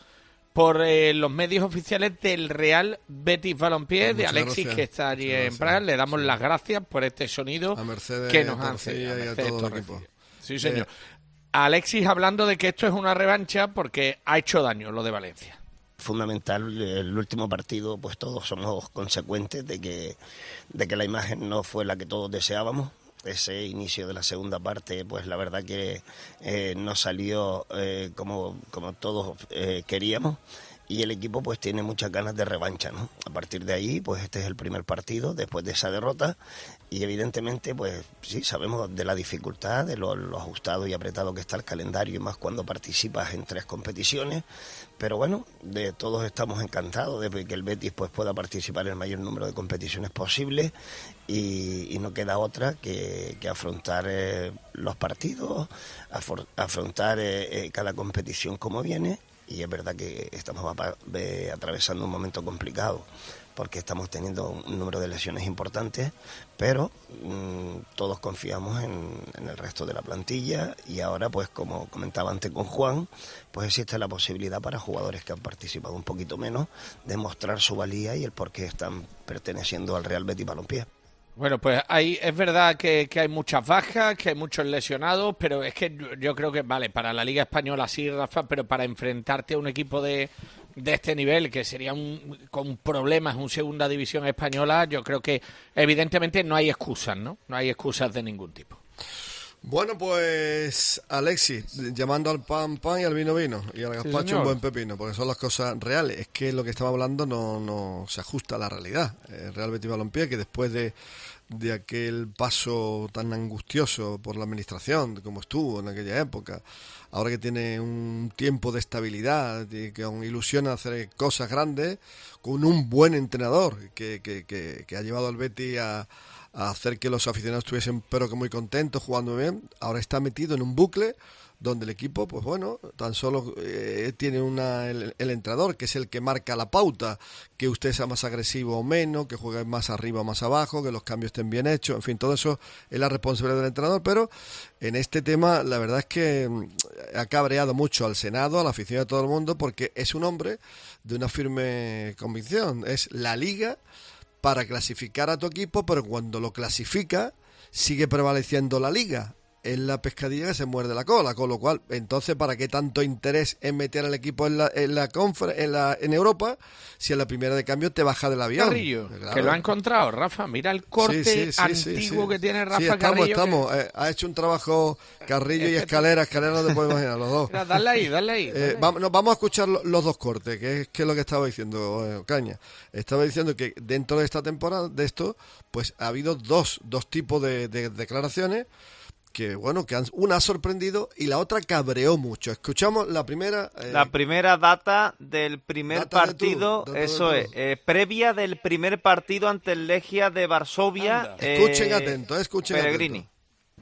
Speaker 2: por eh, los medios oficiales del Real Betis Balompié,
Speaker 3: pues
Speaker 2: de Alexis,
Speaker 3: gracias.
Speaker 2: que está allí
Speaker 3: Muchas
Speaker 2: en
Speaker 3: gracias.
Speaker 2: Praga. Le damos
Speaker 3: sí.
Speaker 2: las gracias por este sonido
Speaker 3: a Mercedes,
Speaker 2: que nos
Speaker 3: a
Speaker 2: hace.
Speaker 3: Torcilla
Speaker 2: A
Speaker 3: y a
Speaker 2: Mercedes
Speaker 3: todo el
Speaker 2: Torrecilla.
Speaker 3: equipo.
Speaker 2: Sí, señor.
Speaker 3: Eh,
Speaker 2: Alexis hablando de que esto es una revancha porque ha hecho daño lo de Valencia.
Speaker 13: Fundamental el último partido, pues todos somos consecuentes de que de que la imagen no fue la que todos deseábamos. Ese inicio de la segunda parte, pues la verdad que eh, no salió eh, como como todos eh, queríamos. Y el equipo pues tiene muchas ganas de revancha, ¿no? A partir de ahí, pues este es el primer partido después de esa derrota y evidentemente pues sí, sabemos de la dificultad, de lo, lo ajustado y apretado que está el calendario y más cuando participas en tres competiciones, pero bueno, de todos estamos encantados de que el Betis pues pueda participar en el mayor número de competiciones posibles y, y no queda otra que, que afrontar eh, los partidos, afor, afrontar eh, eh, cada competición como viene. Y es verdad que estamos atravesando un momento complicado porque estamos teniendo un número de lesiones importantes, pero mmm, todos confiamos en, en el resto de la plantilla y ahora, pues como comentaba antes con Juan, pues existe la posibilidad para jugadores que han participado un poquito menos de mostrar su valía y el por qué están perteneciendo al Real Betis Balompié.
Speaker 2: Bueno, pues hay, es verdad que, que hay muchas bajas, que hay muchos lesionados, pero es que yo, yo creo que, vale, para la Liga Española sí, Rafa, pero para enfrentarte a un equipo de, de este nivel, que sería un con problemas, un segunda división española, yo creo que evidentemente no hay excusas, ¿no? No hay excusas de ningún tipo.
Speaker 3: Bueno, pues Alexis, llamando al pan pan y al vino vino, y al gazpacho
Speaker 2: sí,
Speaker 3: un buen pepino, porque son las cosas reales. Es que lo que estamos hablando no, no se ajusta a la realidad. El Real Betis Balompié, que después de, de aquel paso tan angustioso por la administración, como estuvo en aquella época, ahora que tiene un tiempo de estabilidad y que con ilusión a hacer cosas grandes, con un buen entrenador que, que, que, que ha llevado al Betis a... a hacer que los aficionados estuviesen pero que muy contentos, jugando bien, ahora está metido en un bucle donde el equipo, pues bueno, tan solo eh, tiene una el, el entrenador, que es el que marca la pauta, que usted sea más agresivo o menos, que juegue más arriba o más abajo, que los cambios estén bien hechos, en fin, todo eso es la responsabilidad del entrenador, pero en este tema la verdad es que ha cabreado mucho al Senado, a la afición de todo el mundo, porque es un hombre de una firme convicción, es la Liga para clasificar a tu equipo, pero cuando lo clasifica sigue prevaleciendo la Liga. Es la pescadilla que se muerde la cola, con lo cual, entonces, ¿para qué tanto interés en meter al equipo en la en la, confer- en, la en Europa si en la primera de cambio te baja del avión?
Speaker 2: Carrillo,
Speaker 3: claro.
Speaker 2: Que lo ha encontrado, Rafa. Mira el corte
Speaker 3: sí, sí, sí,
Speaker 2: antiguo
Speaker 3: sí, sí.
Speaker 2: que tiene Rafa
Speaker 3: sí, estamos,
Speaker 2: Carrillo.
Speaker 3: estamos.
Speaker 2: Que...
Speaker 3: Eh, ha hecho un trabajo Carrillo y Escalera. Escalera no te puedes imaginar, los dos.
Speaker 2: Mira, dale ahí, dale ahí. Dale
Speaker 3: eh,
Speaker 2: ahí.
Speaker 3: Vamos, no, vamos a escuchar lo, los dos cortes, que es, que es lo que estaba diciendo eh, Caña. Estaba diciendo que dentro de esta temporada, de esto, pues ha habido dos, dos tipos de, de declaraciones que bueno, que han, una ha sorprendido y la otra cabreó mucho. Escuchamos la primera. Eh,
Speaker 4: la primera data del primer
Speaker 3: data
Speaker 4: partido,
Speaker 3: de tú,
Speaker 4: eso
Speaker 3: de
Speaker 4: es, eh, previa del primer partido ante el Legia de Varsovia.
Speaker 3: Eh, escuchen atento, escuchen
Speaker 4: Pellegrini.
Speaker 3: atento.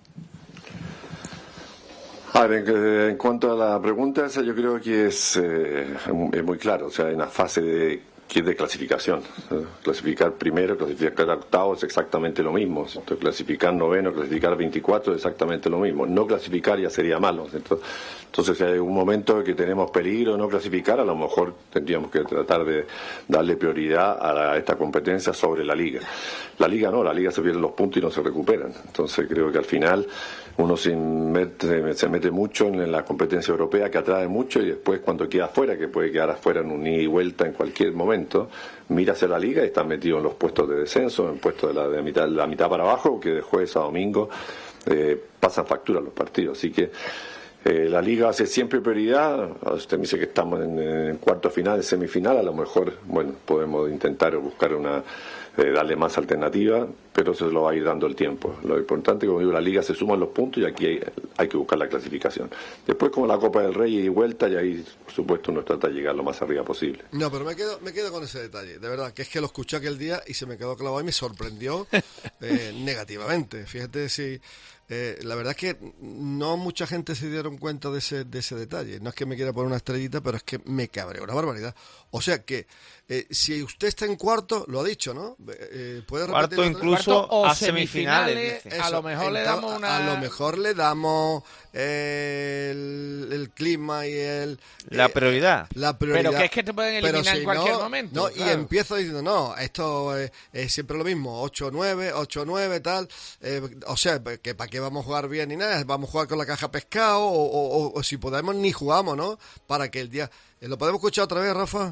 Speaker 14: A ver, en, en cuanto a la pregunta esa, yo creo que es, eh, es muy claro, o sea, en la fase de que es de clasificación. Clasificar primero, clasificar octavo es exactamente lo mismo. Entonces, clasificar noveno, clasificar veinticuatro es exactamente lo mismo. No clasificar ya sería malo. Entonces, entonces si hay un momento que tenemos peligro de no clasificar, a lo mejor tendríamos que tratar de darle prioridad a, la, a esta competencia sobre la Liga. La Liga no, la Liga se pierden los puntos y no se recuperan. Entonces creo que al final uno se mete, se mete mucho en la competencia europea, que atrae mucho, y después cuando queda afuera, que puede quedar afuera en un ida y vuelta en cualquier momento, mira hacia la Liga y está metido en los puestos de descenso, en puestos de la, de mitad, la mitad para abajo, que de jueves a domingo eh, pasan factura los partidos. Así que eh, la Liga hace siempre prioridad. Usted me dice que estamos en, en cuarto final, en semifinal, a lo mejor, bueno, podemos intentar buscar una Eh, darle más alternativa, pero eso se lo va a ir dando el tiempo. Lo importante, como digo, la Liga se suman los puntos y aquí hay, hay que buscar la clasificación. Después, como la Copa del Rey y vuelta, y ahí, por supuesto, uno trata de llegar lo más arriba posible.
Speaker 3: No, pero me quedo, me quedo con ese detalle, de verdad, que es que lo escuché aquel día y se me quedó clavado y me sorprendió eh, negativamente. Fíjate si Eh, la verdad es que no mucha gente se dieron cuenta de ese, de ese detalle. No es que me quiera poner una estrellita, pero es que me cabrea, una barbaridad. O sea que, eh, si usted está en cuarto, lo ha dicho, ¿no? Eh, ¿Puede repetir?
Speaker 4: Cuarto incluso
Speaker 2: Cuarto o
Speaker 4: a semifinales.
Speaker 2: semifinales, a lo mejor le damos una...
Speaker 3: A lo mejor le damos eh, el, el clima y el...
Speaker 4: La
Speaker 3: eh,
Speaker 4: prioridad.
Speaker 3: La prioridad.
Speaker 2: Pero que es que te pueden eliminar
Speaker 3: Pero si
Speaker 2: en cualquier
Speaker 3: no,
Speaker 2: momento.
Speaker 3: No,
Speaker 2: claro.
Speaker 3: Y empiezo diciendo, no, esto es, es siempre lo mismo, ocho nueve, ocho nueve, tal. Eh, o sea, que para qué vamos a jugar bien ni nada, vamos a jugar con la caja pescado, o, o, o, o si podemos ni jugamos, ¿no? Para que el día... ¿Lo podemos escuchar otra vez, Rafa?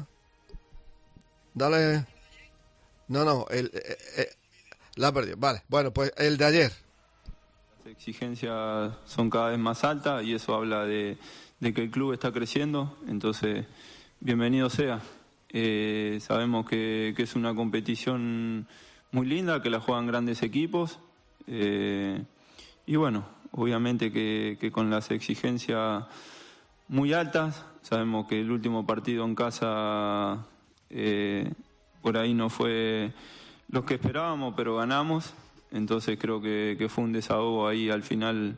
Speaker 3: Dale. No, no, el, eh, eh, la perdió. Vale, bueno, pues el de ayer.
Speaker 15: Las exigencias son cada vez más altas y eso habla de, de que el club está creciendo, entonces bienvenido sea. Eh, sabemos que, que es una competición muy linda, que la juegan grandes equipos, eh, y bueno, obviamente que, que con las exigencias muy altas, sabemos que el último partido en casa eh, por ahí no fue lo que esperábamos, pero ganamos. Entonces creo que, que fue un desahogo ahí al final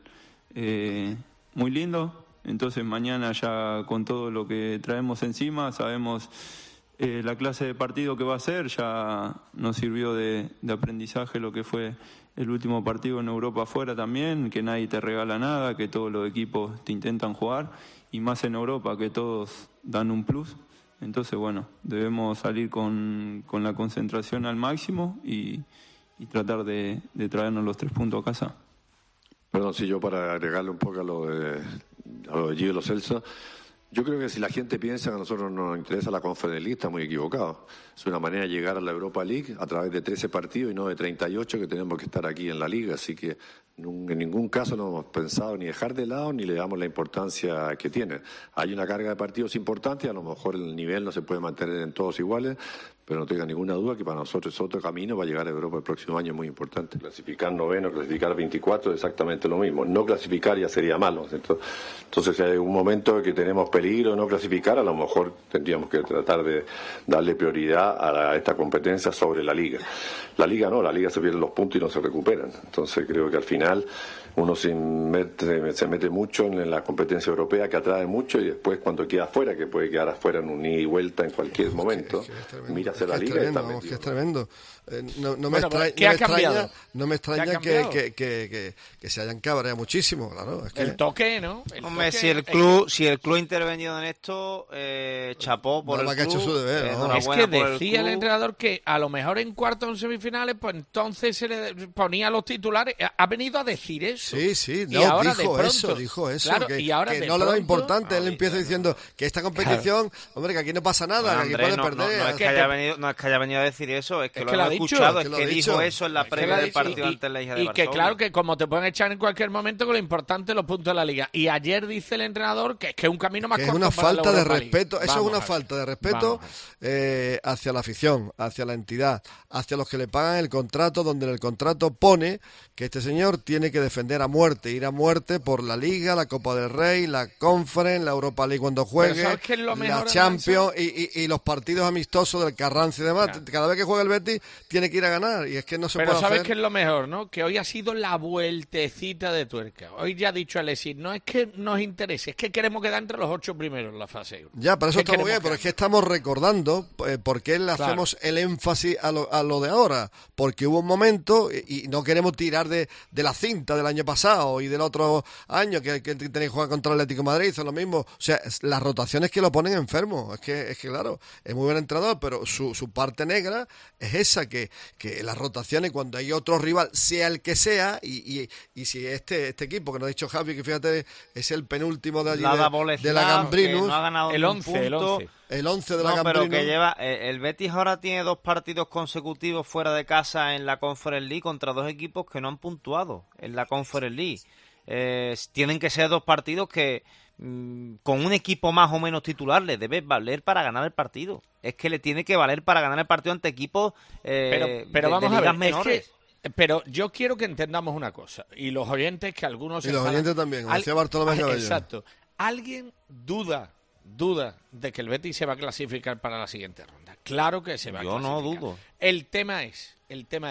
Speaker 15: eh, muy lindo. Entonces mañana ya con todo lo que traemos encima, sabemos eh, la clase de partido que va a ser. Ya nos sirvió de, de aprendizaje lo que fue el último partido en Europa afuera también, que nadie te regala nada, que todos los equipos te intentan jugar, y más en Europa, que todos dan un plus. Entonces, bueno, debemos salir con, con la concentración al máximo y, y tratar de, de traernos los tres puntos a casa.
Speaker 14: Perdón, si yo para agregarle un poco a lo de, a lo de Gio y Lo Celso, yo creo que si la gente piensa que a nosotros nos interesa la Conference League, está muy equivocado. Es una manera de llegar a la Europa League a través de trece partidos y no de treinta y ocho que tenemos que estar aquí en la Liga. Así que en ningún caso no hemos pensado ni dejar de lado ni le damos la importancia que tiene. Hay una carga de partidos importante, a lo mejor el nivel no se puede mantener en todos iguales, pero no tenga ninguna duda que para nosotros es otro camino, va a llegar a Europa el próximo año muy importante. Clasificar noveno, clasificar veinticuatro es exactamente lo mismo. No clasificar ya sería malo. Entonces, si hay un momento que tenemos peligro de no clasificar, a lo mejor tendríamos que tratar de darle prioridad a, la, a esta competencia sobre la Liga. La Liga no, la Liga se pierden los puntos y no se recuperan. Entonces creo que al final uno se mete, se mete mucho en la competencia europea, que atrae mucho, y después cuando queda afuera, que puede quedar afuera en un ida y vuelta en cualquier momento, mira hacia la Liga y está metido.
Speaker 3: Que es tremendo. Eh, no, no,
Speaker 2: bueno,
Speaker 3: me extraña,
Speaker 2: ¿qué
Speaker 3: no,
Speaker 2: ha
Speaker 3: me extraña,
Speaker 2: cambiado?
Speaker 3: no me extraña
Speaker 2: ¿Qué
Speaker 3: que, que, que, que, que se hayan cabreado muchísimo, claro. Es que...
Speaker 2: El toque, ¿no? El
Speaker 4: Hombre,
Speaker 2: toque,
Speaker 4: si el club si el club ha intervenido en esto, eh, chapó por
Speaker 3: no,
Speaker 4: el
Speaker 3: que
Speaker 4: club.
Speaker 3: ha hecho su deber,
Speaker 4: eh,
Speaker 3: ¿no?
Speaker 2: Es que decía el,
Speaker 4: el
Speaker 2: entrenador que a lo mejor en cuartos o en semifinales, pues entonces se le ponía los titulares. Ha venido a decir eso.
Speaker 3: Sí, sí,
Speaker 2: Y
Speaker 3: no,
Speaker 2: ahora
Speaker 3: dijo
Speaker 2: de
Speaker 3: eso,
Speaker 2: pronto,
Speaker 3: dijo eso,
Speaker 2: claro,
Speaker 3: que,
Speaker 2: y ahora
Speaker 3: que
Speaker 2: de
Speaker 3: no le da
Speaker 2: pronto,
Speaker 3: importante. Él
Speaker 2: ay,
Speaker 3: empieza
Speaker 2: claro.
Speaker 3: diciendo que esta competición, hombre, que aquí no pasa nada,
Speaker 4: Bueno,
Speaker 3: que aquí
Speaker 4: Andrés,
Speaker 3: puede
Speaker 4: no,
Speaker 3: perder.
Speaker 4: no, no es que haya venido, no es que haya venido a decir eso, es que
Speaker 2: Es
Speaker 4: lo
Speaker 2: que lo
Speaker 4: hemos
Speaker 2: ha dicho,
Speaker 4: escuchado,
Speaker 3: que
Speaker 4: es
Speaker 3: lo
Speaker 4: que
Speaker 3: ha
Speaker 4: dijo
Speaker 3: dicho.
Speaker 4: eso en la
Speaker 2: Que
Speaker 4: previa
Speaker 2: lo ha
Speaker 4: del
Speaker 2: dicho,
Speaker 4: partido
Speaker 2: y-
Speaker 4: ante la hija de
Speaker 2: Y que
Speaker 4: Varsovia.
Speaker 2: claro que como te pueden echar en cualquier momento, que lo importante es los puntos de la Liga. Y ayer dice el entrenador que, que es un camino más
Speaker 3: Que es
Speaker 2: corto
Speaker 3: una
Speaker 2: para la
Speaker 3: falta de
Speaker 2: Europa League.
Speaker 3: respeto, eso
Speaker 2: Vamos
Speaker 3: es una
Speaker 2: a ver.
Speaker 3: falta de respeto
Speaker 2: Vamos a
Speaker 3: eh, hacia la afición, hacia la entidad, hacia los que le pagan el contrato, donde en el contrato pone que este señor tiene que defender a muerte, ir a muerte por la Liga, la Copa del Rey, la Conference, la Europa League cuando juegue,
Speaker 2: ¿sabes qué es lo
Speaker 3: la
Speaker 2: mejor,
Speaker 3: Champions y, y, y los partidos amistosos del Carranza y demás.
Speaker 2: Claro.
Speaker 3: Cada vez que juega el Betis tiene que ir a ganar y es que no se
Speaker 2: Pero
Speaker 3: puede
Speaker 2: ¿sabes
Speaker 3: hacer.
Speaker 2: qué es lo mejor, no? Que hoy ha sido la vueltecita de tuerca. Hoy ya ha dicho Alexis, no es que nos interese, es que queremos quedar entre los ocho primeros en la fase uno.
Speaker 3: Ya, pero eso
Speaker 2: ¿Qué
Speaker 3: está muy bien,
Speaker 2: queremos
Speaker 3: pero es que estamos recordando eh, por qué le
Speaker 2: Claro.
Speaker 3: hacemos el énfasis a lo, a lo de ahora. Porque hubo un momento, y, y no queremos tirar de, de la cinta del año pasado y del otro año, que, que tenéis que jugar contra el Atlético de Madrid, son lo mismo. O sea, es- las rotaciones que lo ponen enfermo. Es que, es que claro, es muy buen entrenador, pero su, su parte negra es esa, que, que las rotaciones, cuando hay otro rival, sea el que sea, y, y, y si este, este equipo, que nos ha dicho Javi, que fíjate, es el penúltimo de allí
Speaker 4: Lada
Speaker 3: de,
Speaker 4: Boleslav,
Speaker 3: de la Gambrinus.
Speaker 4: que no ha ganado
Speaker 2: El
Speaker 4: ni un
Speaker 2: once, el
Speaker 4: punto.
Speaker 2: once.
Speaker 3: El once de la
Speaker 4: No, pero
Speaker 3: Gambrinus.
Speaker 4: que lleva eh, el Betis ahora tiene dos partidos consecutivos fuera de casa en la Conference League contra dos equipos que no han puntuado en la Conference League. Eh, tienen que ser dos partidos que mm, con un equipo más o menos titular le debe valer para ganar el partido. Es que le tiene que valer para ganar el partido ante equipos eh,
Speaker 2: Pero, pero
Speaker 4: de,
Speaker 2: vamos
Speaker 4: de
Speaker 2: a
Speaker 4: ligas
Speaker 2: ver,
Speaker 4: menores.
Speaker 2: es que, pero yo quiero que entendamos una cosa, y los oyentes, que algunos...
Speaker 3: Y
Speaker 2: se
Speaker 3: los
Speaker 2: enfadan.
Speaker 3: oyentes también, como
Speaker 2: Al-
Speaker 3: decía Bartolomé
Speaker 2: ah,
Speaker 3: Cabello.
Speaker 2: Exacto. ¿Alguien duda, duda de que el Betis se va a clasificar para la siguiente ronda? Claro que se va
Speaker 4: Yo
Speaker 2: a
Speaker 4: no
Speaker 2: clasificar.
Speaker 4: dudo.
Speaker 2: El tema es, el tema es,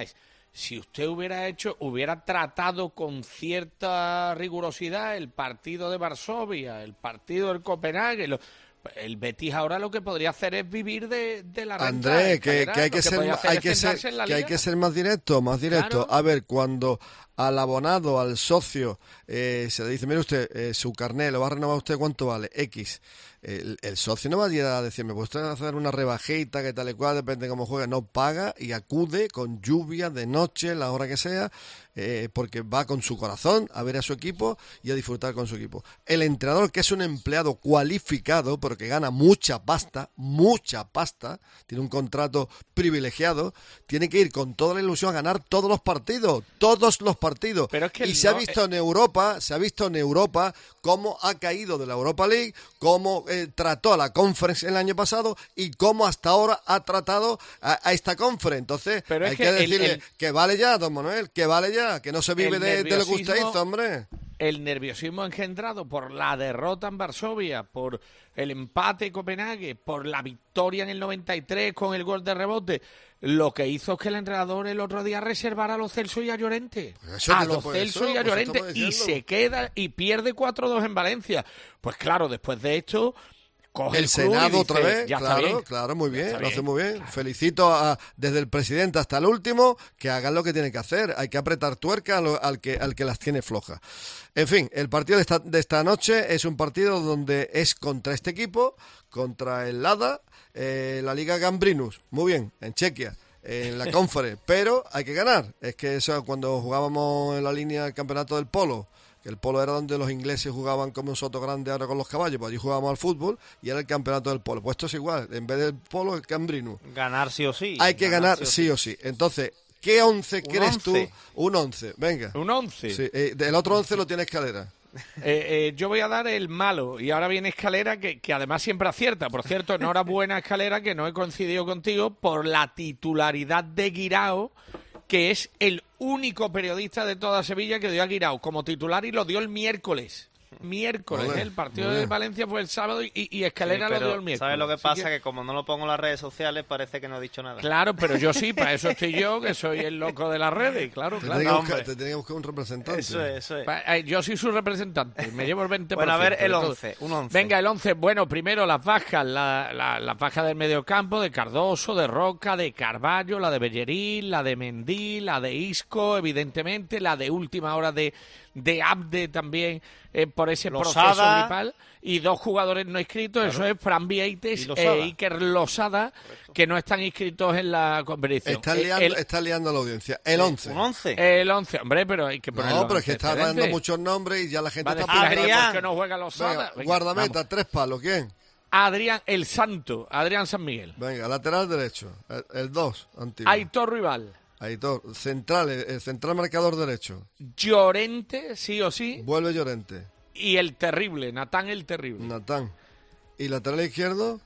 Speaker 2: si usted hubiera hecho, hubiera tratado con cierta rigurosidad el partido de Varsovia, el partido del Copenhague, lo, el Betis ahora lo que podría hacer es vivir de, de la renta.
Speaker 3: Andrés, que, que hay que, que ser, hay que ser, que hay que ser más directo, más directo. Claro. A ver, cuando al abonado, al socio, eh, se le dice, mire usted, eh, su carné, ¿lo va a renovar usted? ¿Cuánto vale? X. El, el socio no va a llegar a decirme, pues usted va a hacer una rebajita, que tal y cual, depende de cómo juegue. No, paga y acude con lluvia, de noche, la hora que sea, eh, porque va con su corazón a ver a su equipo y a disfrutar con su equipo. El entrenador, que es un empleado cualificado, pero que gana mucha pasta, mucha pasta, tiene un contrato privilegiado, tiene que ir con toda la ilusión a ganar todos los partidos, todos los partidos.
Speaker 2: Pero es que
Speaker 3: y se
Speaker 2: no,
Speaker 3: ha visto en Europa, se ha visto en Europa cómo ha caído de la Europa League, cómo eh, trató a la Conference el año pasado y cómo hasta ahora ha tratado a, a esta Conference. Entonces,
Speaker 2: Pero
Speaker 3: hay
Speaker 2: es
Speaker 3: que,
Speaker 2: que
Speaker 3: decirle
Speaker 2: el, el,
Speaker 3: que vale ya, don Manuel, que vale ya, que no se vive de, de lo que usted hizo, hombre.
Speaker 2: El nerviosismo engendrado por la derrota en Varsovia, por el empate en Copenhague, por la victoria en el noventa y tres con el gol de rebote, lo que hizo es que el entrenador el otro día reservara a Lo Celso y a Llorente.
Speaker 3: Eso
Speaker 2: a
Speaker 3: te
Speaker 2: Lo
Speaker 3: por
Speaker 2: Celso
Speaker 3: eso,
Speaker 2: y a
Speaker 3: pues
Speaker 2: Llorente.
Speaker 3: estamos
Speaker 2: Y
Speaker 3: diciendo.
Speaker 2: se queda y pierde cuatro dos en Valencia. Pues claro, después de esto... Coge
Speaker 3: el,
Speaker 2: el club y
Speaker 3: Senado
Speaker 2: dice,
Speaker 3: otra vez,
Speaker 2: ya está
Speaker 3: claro,
Speaker 2: bien.
Speaker 3: claro, muy bien,
Speaker 2: Ya está
Speaker 3: lo hace
Speaker 2: bien.
Speaker 3: muy bien. Felicito a, desde el presidente hasta el último, que hagan lo que tienen que hacer. Hay que apretar tuerca al, al que al que las tiene flojas. En fin, el partido de esta, de esta noche es un partido donde es contra este equipo, contra el Lada, eh, la Liga Gambrinus, muy bien, en Chequia, en la Conference, pero hay que ganar. Es que eso cuando jugábamos en la línea del campeonato del polo, que el polo era donde los ingleses jugaban como un soto grande ahora con los caballos, pues allí jugábamos al fútbol y era el campeonato del polo. Pues esto es igual, en vez del polo, el Gambrinus.
Speaker 4: Ganar sí o sí.
Speaker 3: Hay que ganar, ganar sí, o sí. sí o sí. Entonces, ¿qué once crees once. tú? Un once, venga.
Speaker 2: ¿Un once?
Speaker 3: Sí, eh, el otro once lo tiene Escalera.
Speaker 2: Eh, eh, yo voy a dar el malo y ahora viene Escalera que, que además siempre acierta. Por cierto, enhorabuena Escalera, que no he coincidido contigo por la titularidad de Guirao, que es el único periodista de toda Sevilla que dio a Guirao como titular y lo dio el miércoles. Miércoles,
Speaker 3: Vale,
Speaker 2: ¿eh? El partido
Speaker 3: vale.
Speaker 2: de Valencia fue el sábado y, y Escalera
Speaker 4: Sí,
Speaker 2: lo dio el miércoles.
Speaker 4: ¿Sabes lo que
Speaker 2: Así
Speaker 4: pasa?
Speaker 2: que...
Speaker 4: Que como no lo pongo en las redes sociales parece que no he dicho nada.
Speaker 2: Claro, pero yo sí, para eso estoy yo, que soy el loco de las redes, claro,
Speaker 3: Te
Speaker 2: claro.
Speaker 3: tenía que
Speaker 2: No,
Speaker 3: buscar,
Speaker 2: hombre.
Speaker 3: te tenía que buscar un representante.
Speaker 4: Eso es, eso es.
Speaker 2: Pa- eh, Yo soy su representante, me llevo el veinte por ciento.
Speaker 4: Bueno, a ver, el
Speaker 2: de todo.
Speaker 4: once, un once.
Speaker 2: Venga, el once. Bueno, primero las bajas, la, la, las bajas del mediocampo, de Cardoso, de Roca, de Carballo, la de Bellerín, la de Mendí, la de Isco, evidentemente, la de última hora de, de Abde también, eh, por ese
Speaker 4: Losada.
Speaker 2: proceso gripal, y dos jugadores no inscritos, eso es Fran Vieites
Speaker 4: Y Losada.
Speaker 2: e Iker Losada, que no están inscritos en la competición.
Speaker 3: Está
Speaker 2: Eh,
Speaker 3: liando,
Speaker 2: el,
Speaker 3: está liando a la audiencia. El once.
Speaker 4: ¿Un once?
Speaker 2: el once, hombre, pero hay que ponerlo
Speaker 3: No, pero es que está
Speaker 2: antecedentes.
Speaker 3: dando muchos nombres y ya la gente
Speaker 2: Va a
Speaker 3: está
Speaker 2: decir,
Speaker 3: pensando.
Speaker 4: Adrián.
Speaker 2: ¿por qué no juega Losada?
Speaker 3: Venga,
Speaker 2: Venga,
Speaker 3: guardameta,
Speaker 2: vamos.
Speaker 3: tres palos, ¿quién?
Speaker 2: Adrián, el Santo, Adrián San Miguel.
Speaker 3: Venga, lateral derecho, el dos, antiguo.
Speaker 2: Aitor Rival.
Speaker 3: Aitor, central, el central marcador derecho.
Speaker 2: Llorente, sí o sí.
Speaker 3: Vuelve Llorente.
Speaker 2: Y el terrible, Natán el terrible.
Speaker 3: Natán. ¿Y lateral izquierdo?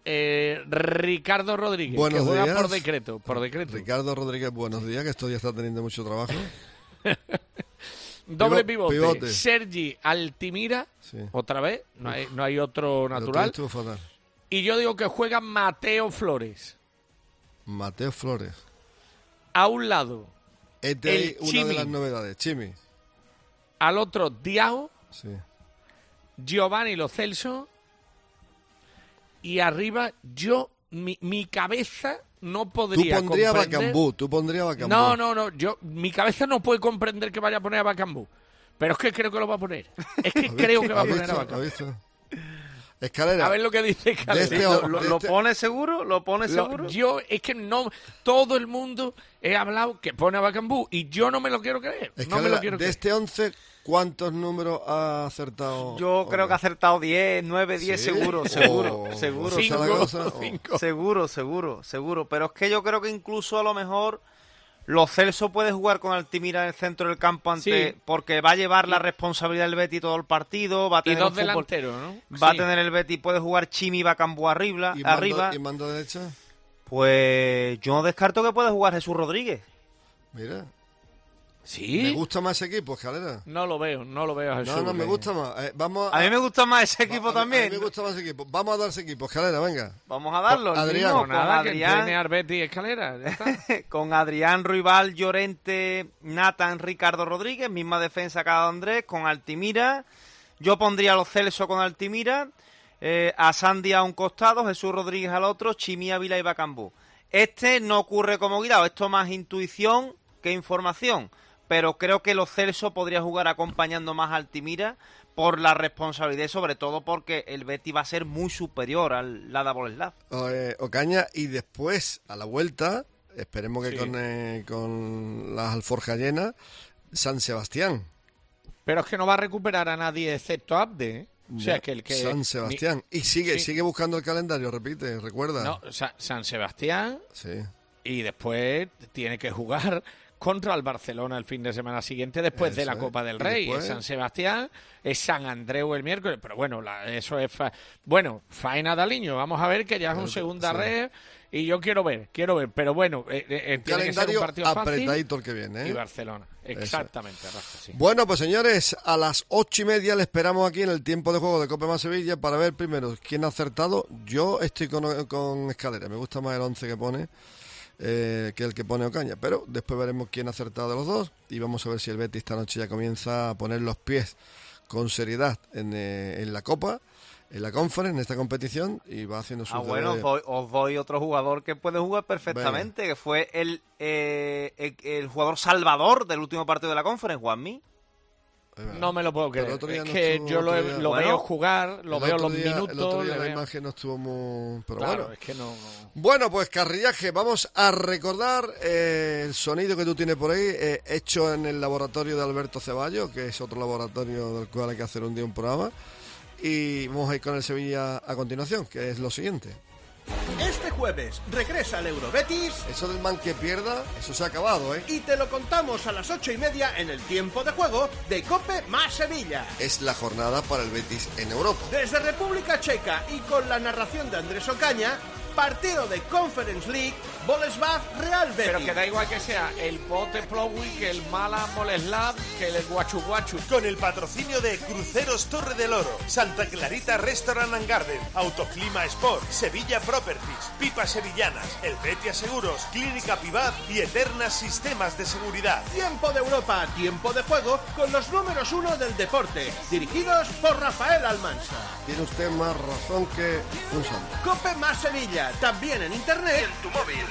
Speaker 2: Eh, Ricardo Rodríguez,
Speaker 3: Buenos
Speaker 2: que juega
Speaker 3: días.
Speaker 2: por decreto, por decreto.
Speaker 3: Ricardo Rodríguez, buenos días, que estos días está teniendo mucho trabajo.
Speaker 2: Doble
Speaker 3: Pivo-
Speaker 2: pivote.
Speaker 3: pivote.
Speaker 2: Sergi Altimira,
Speaker 3: Sí.
Speaker 2: otra vez, no hay, no hay otro
Speaker 3: El otro
Speaker 2: natural.
Speaker 3: estuvo fatal.
Speaker 2: Y yo digo que juega Mateo Flores.
Speaker 3: Mateo Flores.
Speaker 2: A un lado,
Speaker 3: Este
Speaker 2: El
Speaker 3: es una
Speaker 2: Chimi.
Speaker 3: de las novedades. Chimi.
Speaker 2: al otro Diao,
Speaker 3: Sí.
Speaker 2: Giovanni Lo Celso, y arriba yo, mi, mi cabeza no
Speaker 3: Tú
Speaker 2: podría
Speaker 3: pondrías a
Speaker 2: comprender...
Speaker 3: Bacambú, tú pondrías a Bacambú.
Speaker 2: No, no, no, yo, mi cabeza no puede comprender que vaya a poner a Bacambú, pero es que creo que lo va a poner. Es que
Speaker 3: ¿Has
Speaker 2: creo
Speaker 3: visto?
Speaker 2: que va a
Speaker 3: ¿Has
Speaker 2: poner a
Speaker 3: visto?
Speaker 2: Bacambú.
Speaker 3: ¿Has visto? Escalera.
Speaker 2: A ver lo que dice Escalera.
Speaker 3: De este-
Speaker 4: ¿Lo, lo-
Speaker 3: de
Speaker 4: lo
Speaker 3: este-
Speaker 4: pone seguro? ¿Lo pone
Speaker 2: Lo-
Speaker 4: seguro?
Speaker 2: yo, es que no, todo el mundo he hablado que pone a Bacambú y yo no me lo quiero creer. No me
Speaker 3: Escalera,
Speaker 2: lo quiero
Speaker 3: de
Speaker 2: creer.
Speaker 3: este once, ¿cuántos números ha acertado?
Speaker 4: Yo creo que ha acertado diez, nueve, diez
Speaker 3: ¿Sí?
Speaker 4: seguro,
Speaker 3: Oh,
Speaker 4: seguro,
Speaker 3: ¿esa
Speaker 4: seguro.
Speaker 3: es la
Speaker 2: Cinco,
Speaker 3: cosa? Oh.
Speaker 2: cinco.
Speaker 4: Seguro, seguro, seguro. Pero es que yo creo que incluso a lo mejor Lo Celso puede jugar con Altimira en el centro del campo ante,
Speaker 2: Sí.
Speaker 4: porque va a llevar la responsabilidad del Betis todo el partido, va a
Speaker 2: Y
Speaker 4: tener
Speaker 2: dos
Speaker 4: un fútbol-
Speaker 2: delanteros, ¿no?
Speaker 4: va
Speaker 2: Sí.
Speaker 4: a tener el Betis, puede jugar Chimi y Bacambú arriba,
Speaker 3: ¿Y mando,
Speaker 4: arriba.
Speaker 3: ¿Y mando derecha?
Speaker 4: Pues yo no descarto que puede jugar Jesús Rodríguez.
Speaker 3: Mira.
Speaker 2: ¿Sí?
Speaker 3: ¿Me gusta más ese equipo, Escalera?
Speaker 2: No lo veo, no lo veo, Jesús.
Speaker 3: No, no, me gusta más. Eh, vamos
Speaker 4: a... a mí me gusta más ese equipo
Speaker 3: va,
Speaker 4: también.
Speaker 3: A mí me gusta más ese equipo. Vamos a dar ese equipo, Escalera, venga.
Speaker 4: Vamos a darlo.
Speaker 3: Adrián.
Speaker 2: Con nada,
Speaker 4: Adrián.
Speaker 2: que entrene Arbeti Escalera. Ya está.
Speaker 4: Con Adrián, Ruibal, Llorente, Nathan, Ricardo Rodríguez, misma defensa cada Andrés, con Altimira. Yo pondría a los Celso con Altimira, eh, a Sandy a un costado, Jesús Rodríguez al otro, Chimi Ávila y Bacambú. Este no ocurre como Guirao, esto más intuición que información. Pero creo que los Celso podría jugar acompañando más a Altimira por la responsabilidad y sobre todo porque el Betis va a ser muy superior al Lada Boleslav.
Speaker 3: Eh, Ocaña, y después, a la vuelta, esperemos que
Speaker 2: Sí.
Speaker 3: con, eh, con las alforjas llenas, San Sebastián.
Speaker 2: Pero es que no va a recuperar a nadie excepto Abde, ¿eh? O sea, que el que...
Speaker 3: San Sebastián. Y sigue,
Speaker 2: Sí.
Speaker 3: sigue buscando el calendario, repite, recuerda.
Speaker 2: No, Sa- San Sebastián
Speaker 3: Sí.
Speaker 2: y después tiene que jugar contra el Barcelona el fin de semana siguiente después de
Speaker 3: Eso
Speaker 2: la
Speaker 3: es.
Speaker 2: Copa del
Speaker 3: Y
Speaker 2: Rey.
Speaker 3: después-
Speaker 2: Es San Sebastián, es San Andreu el miércoles, pero bueno, la- eso es... fa- Bueno, faena de Aliño, vamos a ver que ya es un
Speaker 3: Pero,
Speaker 2: segunda
Speaker 3: sí.
Speaker 2: red y yo quiero ver, quiero ver, pero bueno, eh, eh,
Speaker 3: Un
Speaker 2: tiene que ser un
Speaker 3: calendario
Speaker 2: partido fácil
Speaker 3: apretadito el que viene,
Speaker 2: y
Speaker 3: ¿eh?
Speaker 2: Barcelona. Exactamente, Rafa, sí.
Speaker 3: Bueno, pues señores, a las ocho y media le esperamos aquí en el tiempo de juego de Copa Más Sevilla para ver primero quién ha acertado. Yo estoy con, con Escalera, me gusta más el once que pone eh, que el que pone Ocaña, pero después veremos quién ha acertado de los dos y vamos a ver si el Betis esta noche ya comienza a poner los pies con seriedad en, eh, en la Copa, en la Conference, en esta competición y va haciendo su
Speaker 4: Ah, bueno, os doy, os doy otro jugador que puede jugar perfectamente, que fue el, eh, el, el jugador salvador del último partido de la Conference, Juanmi.
Speaker 2: No me lo puedo
Speaker 3: Pero
Speaker 2: creer.
Speaker 3: otro día
Speaker 2: Es
Speaker 3: no
Speaker 2: que
Speaker 3: estuvo,
Speaker 2: yo lo,
Speaker 3: otro
Speaker 2: he-
Speaker 3: día-
Speaker 2: lo
Speaker 4: Bueno,
Speaker 2: veo jugar, lo
Speaker 3: El
Speaker 2: veo
Speaker 3: otro
Speaker 2: los
Speaker 3: día-
Speaker 2: minutos.
Speaker 3: El otro día
Speaker 2: le
Speaker 3: la
Speaker 2: veo-
Speaker 3: imagen no estuvo muy... Pero
Speaker 2: Claro,
Speaker 3: bueno.
Speaker 2: es que no... no-
Speaker 3: Bueno, pues Carrillaje, vamos a recordar eh, el sonido que tú tienes por ahí, eh, hecho en el laboratorio de Alberto Ceballos, que es otro laboratorio del cual hay que hacer un día un programa. Y vamos a ir con el Sevilla a continuación, que es lo siguiente.
Speaker 16: Este jueves regresa el Eurobetis.
Speaker 3: Eso del man que pierda, eso se ha acabado, ¿eh?
Speaker 16: Y te lo contamos a las ocho y media en el tiempo de juego de Cope más Sevilla.
Speaker 3: Es la jornada para el Betis en Europa.
Speaker 16: Desde República Checa y con la narración de Andrés Ocaña, partido de Conference League, Boleslav Real Betis.
Speaker 2: Pero que da igual que sea el Pote Plowy, que el Mala Boleslav, que el Guachu Guachu.
Speaker 17: Con el patrocinio de Cruceros Torre del Oro, Santa Clarita Restaurant and Garden, Autoclima Sport, Sevilla Properties, Pipas Sevillanas, El Betis Seguros, Clínica Pivaz y Eternas Sistemas de Seguridad.
Speaker 16: Tiempo de Europa, tiempo de juego con los números uno del deporte, dirigidos por Rafael Almansa.
Speaker 3: Tiene usted más razón que un santo.
Speaker 16: Cope más Sevilla, también en internet.
Speaker 17: En tu móvil.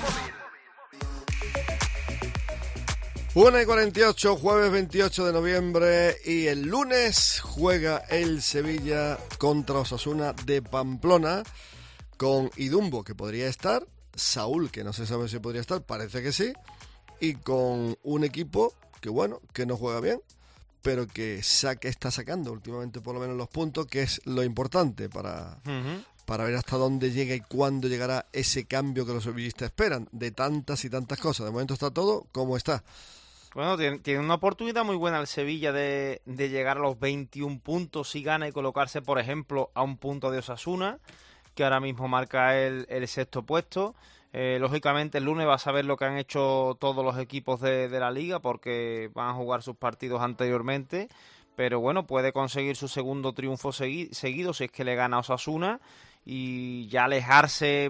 Speaker 3: una y cuarenta y ocho, jueves veintiocho de noviembre, y el lunes juega el Sevilla contra Osasuna de Pamplona con Idumbo, que podría estar, Saúl, que no se sabe si podría estar, parece que sí, y con un equipo que bueno, que no juega bien, pero que saque, está sacando últimamente por lo menos los puntos, que es lo importante para,
Speaker 4: Uh-huh.
Speaker 3: para ver hasta dónde llega y cuándo llegará ese cambio que los sevillistas esperan, de tantas y tantas cosas. De momento está todo como está.
Speaker 4: Bueno, tiene, tiene una oportunidad muy buena el Sevilla de, de llegar a los veintiún puntos si gana y colocarse, por ejemplo, a un punto de Osasuna, que ahora mismo marca el, el sexto puesto. Eh, lógicamente el lunes va a saber lo que han hecho todos los equipos de, de la liga, porque van a jugar sus partidos anteriormente, pero bueno, puede conseguir su segundo triunfo segui- seguido si es que le gana a Osasuna y ya alejarse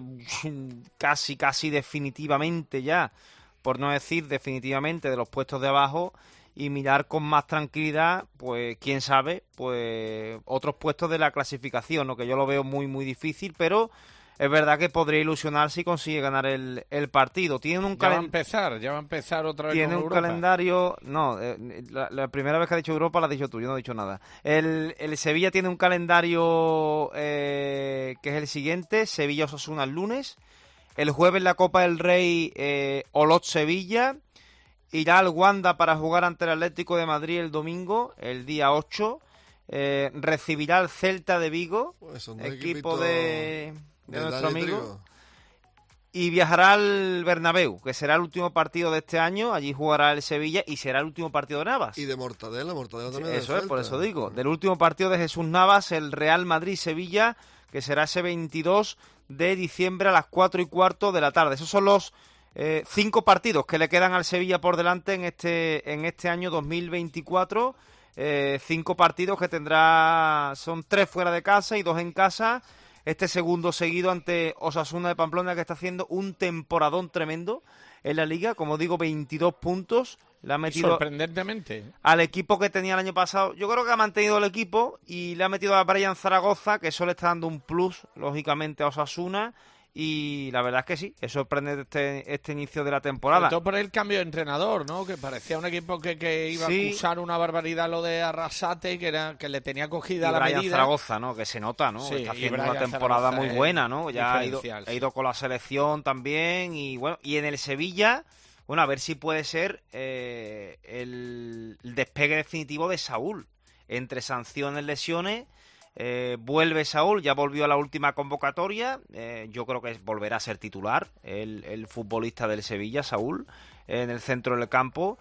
Speaker 4: casi, casi definitivamente ya, por no decir definitivamente, de los puestos de abajo y mirar con más tranquilidad, pues quién sabe, pues otros puestos de la clasificación, ¿no? Que yo lo veo muy muy difícil, pero es verdad que podría ilusionar si consigue ganar el, el partido. Tiene un
Speaker 2: Ya va a
Speaker 4: calen-
Speaker 2: empezar, ya va a empezar otra vez
Speaker 4: tiene
Speaker 2: con
Speaker 4: un
Speaker 2: Europa.
Speaker 4: calendario... No, eh, la, la primera vez que ha dicho Europa la has dicho tú, yo no he dicho nada. El, el Sevilla tiene un calendario eh, que es el siguiente: Sevilla-Osasuna el lunes, el jueves la Copa del Rey, eh, Olot-Sevilla, irá al Wanda para jugar ante el Atlético de Madrid el domingo, el día ocho, eh, recibirá al Celta de Vigo,
Speaker 3: Pues son dos
Speaker 4: equipo
Speaker 3: equipitos
Speaker 4: de, de
Speaker 3: de
Speaker 4: nuestro
Speaker 3: Dani
Speaker 4: amigo,
Speaker 3: Trigo.
Speaker 4: y viajará al Bernabéu, que será el último partido de este año. Allí jugará el Sevilla y será el último partido de Navas.
Speaker 3: Y de Mortadela, Mortadela también.
Speaker 4: Eso
Speaker 3: del
Speaker 4: es, por
Speaker 3: Celta.
Speaker 4: eso digo. Del último partido de Jesús Navas, el Real Madrid-Sevilla, que será ese veintidós de diciembre a las cuatro y cuarto de la tarde. Esos son los eh, cinco partidos que le quedan al Sevilla por delante en este, en este año dos mil veinticuatro. Eh, cinco partidos que tendrá, son tres fuera de casa y dos en casa. Este segundo seguido ante Osasuna de Pamplona, que está haciendo un temporadón tremendo en la Liga. Como digo, veintidós puntos. Le ha metido
Speaker 2: sorprendentemente
Speaker 4: al equipo que tenía el año pasado. Yo creo que ha mantenido el equipo y le ha metido a Brian Zaragoza, que eso le está dando un plus, lógicamente, a Osasuna. Y la verdad es que sí, es sorprendente este, este inicio de la temporada.
Speaker 2: Sobre todo por el cambio de entrenador, ¿no? Que parecía un equipo que, que iba
Speaker 4: sí.
Speaker 2: a acusar una barbaridad lo de Arrasate, que era que le tenía cogida
Speaker 4: y
Speaker 2: la
Speaker 4: Brian
Speaker 2: medida.
Speaker 4: Zaragoza, ¿no? Que se nota, ¿no?
Speaker 2: Sí,
Speaker 4: está haciendo una
Speaker 2: Brian
Speaker 4: temporada
Speaker 2: Zaragoza
Speaker 4: muy buena, ¿no? Ya ha ido,
Speaker 2: sí.
Speaker 4: ha ido con la selección también y bueno, y en el Sevilla, bueno, a ver si puede ser eh, el, el despegue definitivo de Saúl. Entre sanciones, lesiones, eh, vuelve Saúl, ya volvió a la última convocatoria, eh, yo creo que volverá a ser titular el, el futbolista del Sevilla, Saúl, en el centro del campo,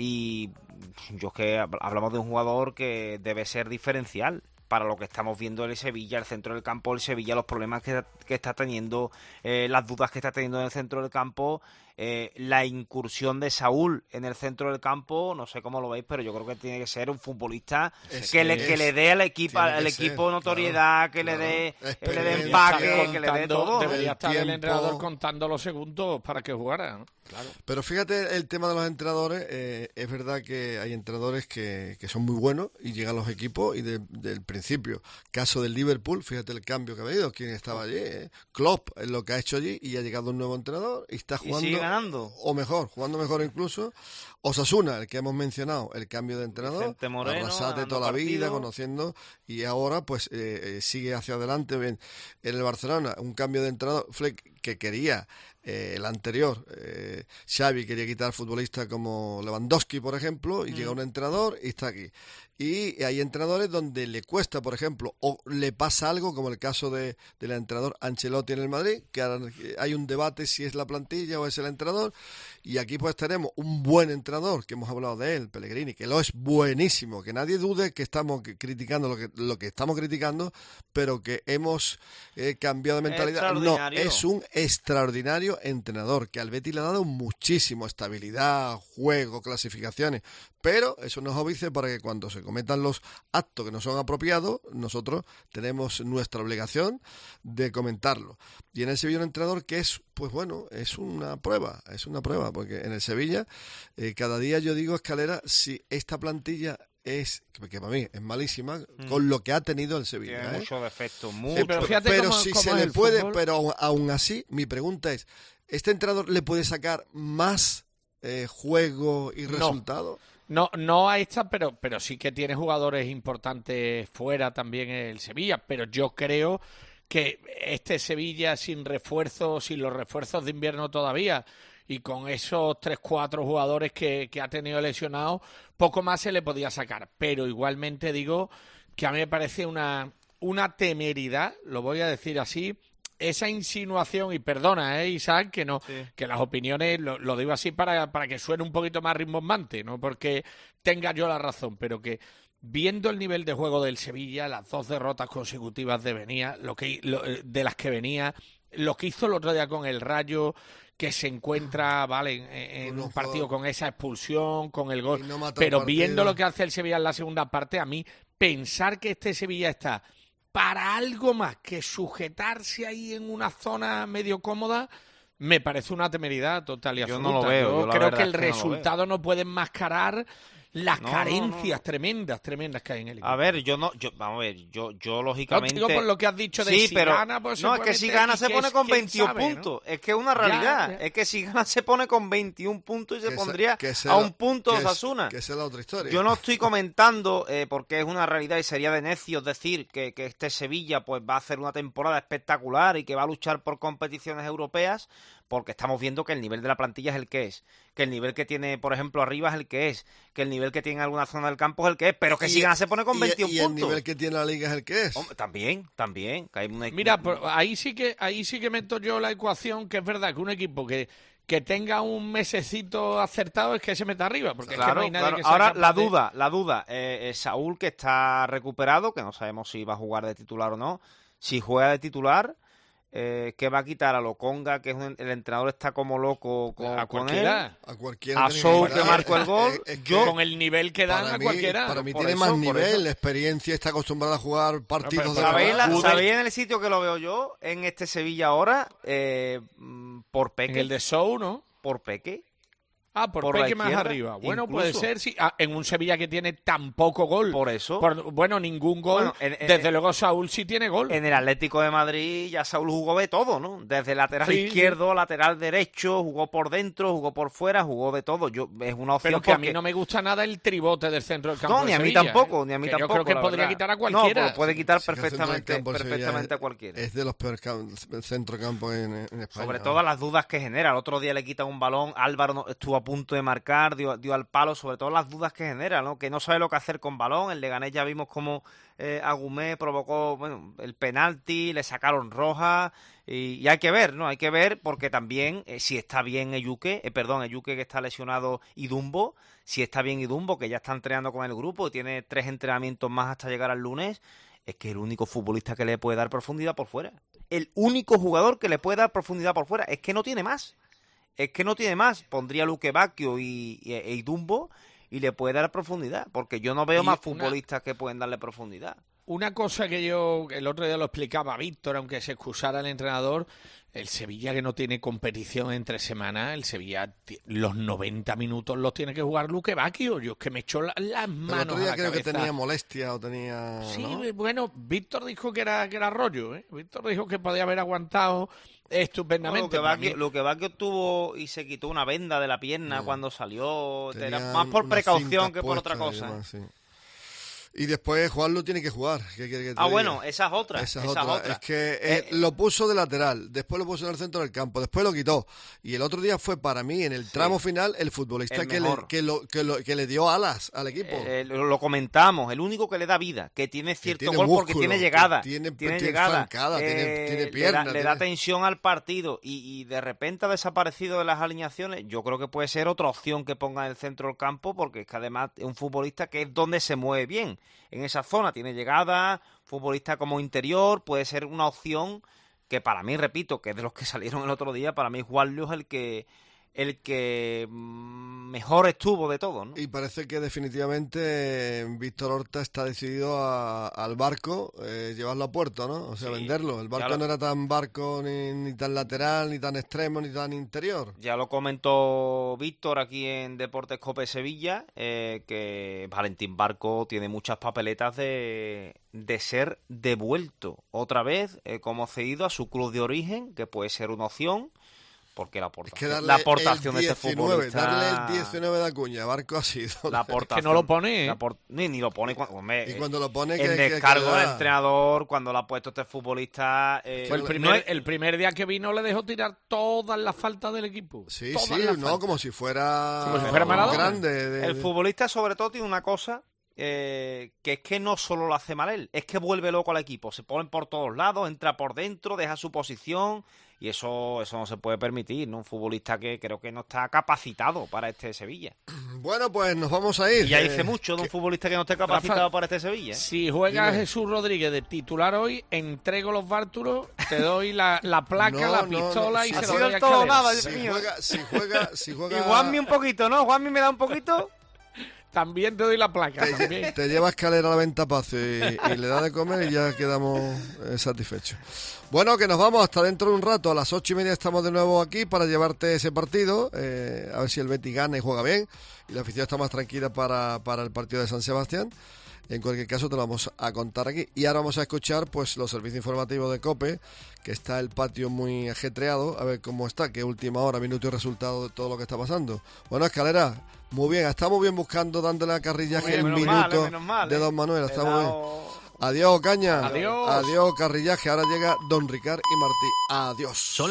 Speaker 4: y yo es que hablamos de un jugador que debe ser diferencial para lo que estamos viendo en el Sevilla, el centro del campo, el Sevilla, los problemas que, que está teniendo, eh, las dudas que está teniendo en el centro del campo, eh, la incursión de Saúl en el centro del campo, no sé cómo lo veis, pero yo creo que tiene que ser un futbolista
Speaker 3: es
Speaker 4: que,
Speaker 3: que
Speaker 4: le,
Speaker 3: es,
Speaker 4: que le dé al equipo, al equipo
Speaker 3: ser,
Speaker 4: notoriedad,
Speaker 3: claro,
Speaker 4: que,
Speaker 3: claro.
Speaker 4: le dé, que le dé
Speaker 3: Experiencia.
Speaker 4: empaque, que le dé todo.
Speaker 2: Debería estar el
Speaker 3: tiempo.
Speaker 2: entrenador contando los segundos para que jugara, ¿no? Claro.
Speaker 3: Pero fíjate, el tema de los entrenadores, eh, es verdad que hay entrenadores que, que son muy buenos y llegan a los equipos y de, del principio. Caso del Liverpool, fíjate el cambio que ha habido, quién estaba allí, eh? Klopp, es lo que ha hecho allí, y ha llegado un nuevo entrenador y está jugando.
Speaker 4: Y sigue ganando.
Speaker 3: O mejor, jugando mejor incluso. Osasuna, el que hemos mencionado, el cambio de entrenador.
Speaker 4: Vicente Moreno,
Speaker 3: Arrasate toda la
Speaker 4: partido.
Speaker 3: vida, conociendo, y ahora pues eh, eh, sigue hacia adelante. Bien. En el Barcelona, un cambio de entrenador, Flick, que quería eh, el anterior, eh, Xavi quería quitar futbolistas como Lewandowski, por ejemplo, y mm. llega un entrenador y está aquí. Y hay entrenadores donde le cuesta, por ejemplo, o le pasa algo, como el caso de del entrenador Ancelotti en el Madrid, que ahora hay un debate si es la plantilla o es el entrenador, y aquí pues tenemos un buen entrenador, que hemos hablado de él, Pellegrini, que lo es buenísimo, que nadie dude que estamos criticando lo que, lo que estamos criticando, pero que hemos eh, cambiado de mentalidad. No, es un extraordinario entrenador, que al Betis le ha dado muchísimo, estabilidad, juego, clasificaciones, pero eso nos obedece para que cuando se cometan los actos que no son apropiados, nosotros tenemos nuestra obligación de comentarlo. Y en el Sevilla un entrenador que es, pues bueno, es una prueba, es una prueba, porque en el Sevilla eh, cada día yo digo, Escalera, si esta plantilla es, que para mí es malísima, mm. con lo que ha tenido el Sevilla.
Speaker 4: Tiene
Speaker 3: ¿eh?
Speaker 4: mucho defecto, mucho.
Speaker 3: Sí, pero fíjate pero cómo, si cómo se le puede, fútbol. Pero aún así, mi pregunta es, ¿este entrenador le puede sacar más eh, juego y resultado?
Speaker 2: No. No, no a esta, pero, pero sí que tiene jugadores importantes fuera también el Sevilla, pero yo creo que este Sevilla sin refuerzos, sin los refuerzos de invierno todavía, y con esos tres, cuatro jugadores que, que ha tenido lesionados, poco más se le podía sacar. Pero igualmente digo que a mí me parece una, una temeridad, lo voy a decir así, esa insinuación, y perdona, ¿eh, Isaac, que no, sí. que las opiniones, lo, lo digo así para, para que suene un poquito más rimbombante, no porque tenga yo la razón, pero que viendo el nivel de juego del Sevilla, las dos derrotas consecutivas de venía, lo que lo, de las que venía, lo que hizo el otro día con el Rayo, que se encuentra, vale, en, en un partido con esa expulsión, con el gol, no pero viendo lo que hace el Sevilla en la segunda parte, a mí pensar que este Sevilla está para algo más que sujetarse ahí en una zona medio cómoda, me parece una temeridad total y absoluta.
Speaker 4: Yo no lo veo.
Speaker 2: Yo
Speaker 4: yo
Speaker 2: creo que el
Speaker 4: que
Speaker 2: resultado
Speaker 4: no,
Speaker 2: no puede enmascarar las
Speaker 4: no,
Speaker 2: carencias
Speaker 4: no, no.
Speaker 2: tremendas, tremendas que hay en el equipo.
Speaker 4: A ver, yo no, yo, vamos a ver, yo, yo lógicamente...
Speaker 2: No, digo por lo que has dicho de
Speaker 4: sí,
Speaker 2: si
Speaker 4: pero,
Speaker 2: gana, pues
Speaker 4: no, es que si gana se pone con veintiún
Speaker 2: sabe,
Speaker 4: puntos,
Speaker 2: ¿no?
Speaker 4: es que es una realidad,
Speaker 2: Ya, ya.
Speaker 4: es que si gana se pone con veintiún puntos y se
Speaker 3: que
Speaker 4: pondría
Speaker 3: que
Speaker 4: a un punto
Speaker 3: que
Speaker 4: Osasuna.
Speaker 3: Es, que esa es la otra historia.
Speaker 4: Yo no estoy comentando, eh, porque es una realidad y sería de necios decir que, que este Sevilla pues va a hacer una temporada espectacular y que va a luchar por competiciones europeas, porque estamos viendo que el nivel de la plantilla es el que es, que el nivel que tiene, por ejemplo, arriba es el que es, que el nivel que tiene en alguna zona del campo es el que es, pero que
Speaker 3: y,
Speaker 4: si gana se pone con veintiún
Speaker 3: y, y
Speaker 4: puntos.
Speaker 3: Y el nivel que tiene la Liga es el que es.
Speaker 4: Hombre, también, también. Que hay una...
Speaker 2: Mira, pues, ahí sí que ahí sí que meto yo la ecuación, que es verdad que un equipo que, que tenga un mesecito acertado es que se meta arriba, porque
Speaker 4: claro,
Speaker 2: es que no hay nadie
Speaker 4: claro.
Speaker 2: que sea
Speaker 4: Ahora,
Speaker 2: capaz
Speaker 4: la
Speaker 2: de...
Speaker 4: duda, la duda, eh, eh, Saúl, que está recuperado, que no sabemos si va a jugar de titular o no, si juega de titular... eh, que va a quitar a Lokonga, que es un, el entrenador está como loco con,
Speaker 2: a
Speaker 4: con
Speaker 2: cualquiera.
Speaker 4: él,
Speaker 3: a cualquiera
Speaker 4: a Sou, que marcó el gol,
Speaker 3: es, es
Speaker 2: yo con el nivel que dan a
Speaker 3: mí,
Speaker 2: cualquiera.
Speaker 3: Para mí
Speaker 4: por
Speaker 3: tiene
Speaker 4: eso,
Speaker 3: más nivel,
Speaker 4: eso.
Speaker 3: experiencia, está acostumbrado a jugar partidos
Speaker 2: no,
Speaker 3: de
Speaker 4: ¿Sabéis, la,
Speaker 3: verdad.
Speaker 4: ¿Sabéis en el sitio que lo veo yo? En este Sevilla ahora, eh, por Peque.
Speaker 2: En el de Sou, ¿no?
Speaker 4: Por Peque.
Speaker 2: Ah, por,
Speaker 4: por
Speaker 2: Peque más
Speaker 4: izquierda,
Speaker 2: arriba. Bueno,
Speaker 4: incluso.
Speaker 2: puede ser, sí. Ah, en un Sevilla que tiene tan poco gol.
Speaker 4: Por eso.
Speaker 2: Por, bueno, ningún gol.
Speaker 4: Bueno, en, en,
Speaker 2: Desde luego Saúl sí tiene gol.
Speaker 4: En el Atlético de Madrid ya Saúl jugó de todo, ¿no? Desde lateral
Speaker 2: sí,
Speaker 4: izquierdo,
Speaker 2: sí.
Speaker 4: lateral derecho, jugó por dentro, jugó por fuera, jugó de todo. Yo Es una opción.
Speaker 2: Pero que
Speaker 4: porque...
Speaker 2: a mí no me gusta nada el tribote del centro del campo.
Speaker 4: No, ni a
Speaker 2: de
Speaker 4: mí
Speaker 2: Sevilla,
Speaker 4: tampoco,
Speaker 2: ¿eh?
Speaker 4: ni a mí
Speaker 2: que
Speaker 4: tampoco.
Speaker 2: Yo creo que podría
Speaker 4: verdad.
Speaker 2: quitar a cualquiera.
Speaker 4: No, pero puede quitar
Speaker 3: sí,
Speaker 4: perfectamente,
Speaker 3: campo
Speaker 4: perfectamente
Speaker 3: es,
Speaker 4: a cualquiera.
Speaker 3: Es de los peores centrocampo en, en España.
Speaker 4: Sobre todo las dudas que genera. El otro día le quita un balón, Álvaro no, estuvo a punto de marcar, dio, dio al palo, sobre todo las dudas que genera, ¿no? Que no sabe lo que hacer con balón. El Leganés ya vimos cómo eh, Agumé provocó bueno, el penalti, le sacaron roja y, y hay que ver, ¿no? Hay que ver porque también eh, si está bien Eyuke, eh, perdón, Eyuke que está lesionado y Dumbo, si está bien y Dumbo que ya está entrenando con el grupo, tiene tres entrenamientos más hasta llegar al lunes, es que es el único futbolista que le puede dar profundidad por fuera. El único jugador que le puede dar profundidad por fuera, es que no tiene más. Es que no tiene más. Pondría a Luque Bacchio y, y, y Dumbo y le puede dar profundidad, porque yo no veo
Speaker 2: y
Speaker 4: más
Speaker 2: una,
Speaker 4: futbolistas que pueden darle profundidad.
Speaker 2: Una cosa que yo el otro día lo explicaba a Víctor, aunque se excusara el entrenador, el Sevilla que no tiene competición entre semanas, el Sevilla los noventa minutos los tiene que jugar Luque Bacchio. Yo es que me echó la, las manos
Speaker 3: el otro día
Speaker 2: a la
Speaker 3: creo
Speaker 2: cabeza.
Speaker 3: que tenía molestia o tenía...
Speaker 2: Sí,
Speaker 3: ¿no?
Speaker 2: bueno, Víctor dijo que era, que era rollo, ¿eh? Víctor dijo que podía haber aguantado estupendamente.
Speaker 4: No, lo que Bacchio tuvo y se quitó una venda de la pierna no. cuando salió, era más por precaución que por otra cosa.
Speaker 3: Y, demás, sí. Y después Juanlu tiene que jugar. ¿Qué quiere que te
Speaker 4: ah,
Speaker 3: diga?
Speaker 4: bueno, esa es otra.
Speaker 3: Esa
Speaker 4: es
Speaker 3: otra.
Speaker 4: otra.
Speaker 3: Es que eh, eh, lo puso de lateral, después lo puso en el centro del campo, después lo quitó. Y el otro día fue para mí, en el tramo sí. final, el futbolista el que, le, que, lo, que, lo, que le dio alas al equipo.
Speaker 4: Eh, eh, lo comentamos, el único que le da vida, que tiene cierto
Speaker 3: que tiene
Speaker 4: gol
Speaker 3: músculo,
Speaker 4: porque tiene llegada.
Speaker 3: Tiene,
Speaker 4: tiene,
Speaker 3: tiene
Speaker 4: llegada.
Speaker 3: Zancada,
Speaker 4: eh,
Speaker 3: tiene, tiene pierna.
Speaker 4: Le da,
Speaker 3: tiene...
Speaker 4: le da tensión al partido y, y de repente ha desaparecido de las alineaciones. Yo creo que puede ser otra opción que ponga en el centro del campo, porque es que además es un futbolista que es donde se mueve bien. En esa zona tiene llegada, futbolista como interior, puede ser una opción que para mí, repito, que de los que salieron el otro día, para mí Juanlu es el que el que mejor estuvo de todos, ¿no?
Speaker 3: Y parece que definitivamente Víctor Horta está decidido a, al barco, eh, llevarlo a puerto, ¿no? O sea, sí, venderlo. El barco lo... no era tan barco, ni, ni tan lateral, ni tan extremo, ni tan interior.
Speaker 4: Ya lo comentó Víctor aquí en Deportes Cope Sevilla, eh, que Valentín Barco tiene muchas papeletas de, de ser devuelto otra vez eh, como cedido a su club de origen, que puede ser una opción. Porque la aportación, es que la aportación de este futbolista...
Speaker 3: Darle el diecinueve de Acuña, Barco ha sido...
Speaker 2: La aportación, es que no lo pone.
Speaker 4: La por, ni, ni lo pone... Cuando, me,
Speaker 3: y cuando lo pone...
Speaker 4: En
Speaker 3: que,
Speaker 4: descargo
Speaker 3: que, que
Speaker 4: del entrenador, cuando lo ha puesto este futbolista... Eh,
Speaker 2: Fue el primer, no es, el primer día que vino le dejó tirar todas las faltas del equipo.
Speaker 3: Sí,
Speaker 2: todas
Speaker 3: sí, no, faltas. como si fuera...
Speaker 2: Como si fuera Maradona.
Speaker 3: Grande. De,
Speaker 4: el futbolista sobre todo tiene una cosa... Eh, que es que no solo lo hace mal él, es que vuelve loco al equipo, se pone por todos lados, entra por dentro, deja su posición y eso eso no se puede permitir, ¿no? Un futbolista que creo que no está capacitado para este Sevilla.
Speaker 3: Bueno, pues nos vamos a ir.
Speaker 4: Y ya dice eh, mucho de un que... futbolista que no esté capacitado Rafa, para este Sevilla.
Speaker 2: Si juega Dime. Jesús Rodríguez de titular hoy, entrego los bártulos, te doy la, la placa, no, la pistola no, no. y
Speaker 4: si
Speaker 2: se lo doy a
Speaker 4: todo nada,
Speaker 3: si juega, si juega, si juega...
Speaker 4: Y Juanmi un poquito, ¿no? Juanmi me da un poquito...
Speaker 2: También te doy la placa.
Speaker 3: Te,
Speaker 2: también.
Speaker 3: te lleva escalera a la venta Pazo y, y le da de comer y ya quedamos eh, satisfechos. Bueno, que nos vamos hasta dentro de un rato. A las ocho y media estamos de nuevo aquí para llevarte ese partido. Eh, a ver si el Betis gana y juega bien. Y la afición está más tranquila para, para el partido de San Sebastián. En cualquier caso te lo vamos a contar aquí. Y ahora vamos a escuchar pues los servicios informativos de COPE, que está el patio muy ajetreado. A ver cómo está, qué última hora, minuto y resultado de todo lo que está pasando. Bueno, Escalera, muy bien, está muy bien buscando, dándole a carrillaje el minuto mal, eh, mal, de Don Manuel. Está muy bien. Adiós, Caña.
Speaker 2: Adiós.
Speaker 3: Adiós, carrillaje. Ahora llega Don Ricard y Martí. Adiós.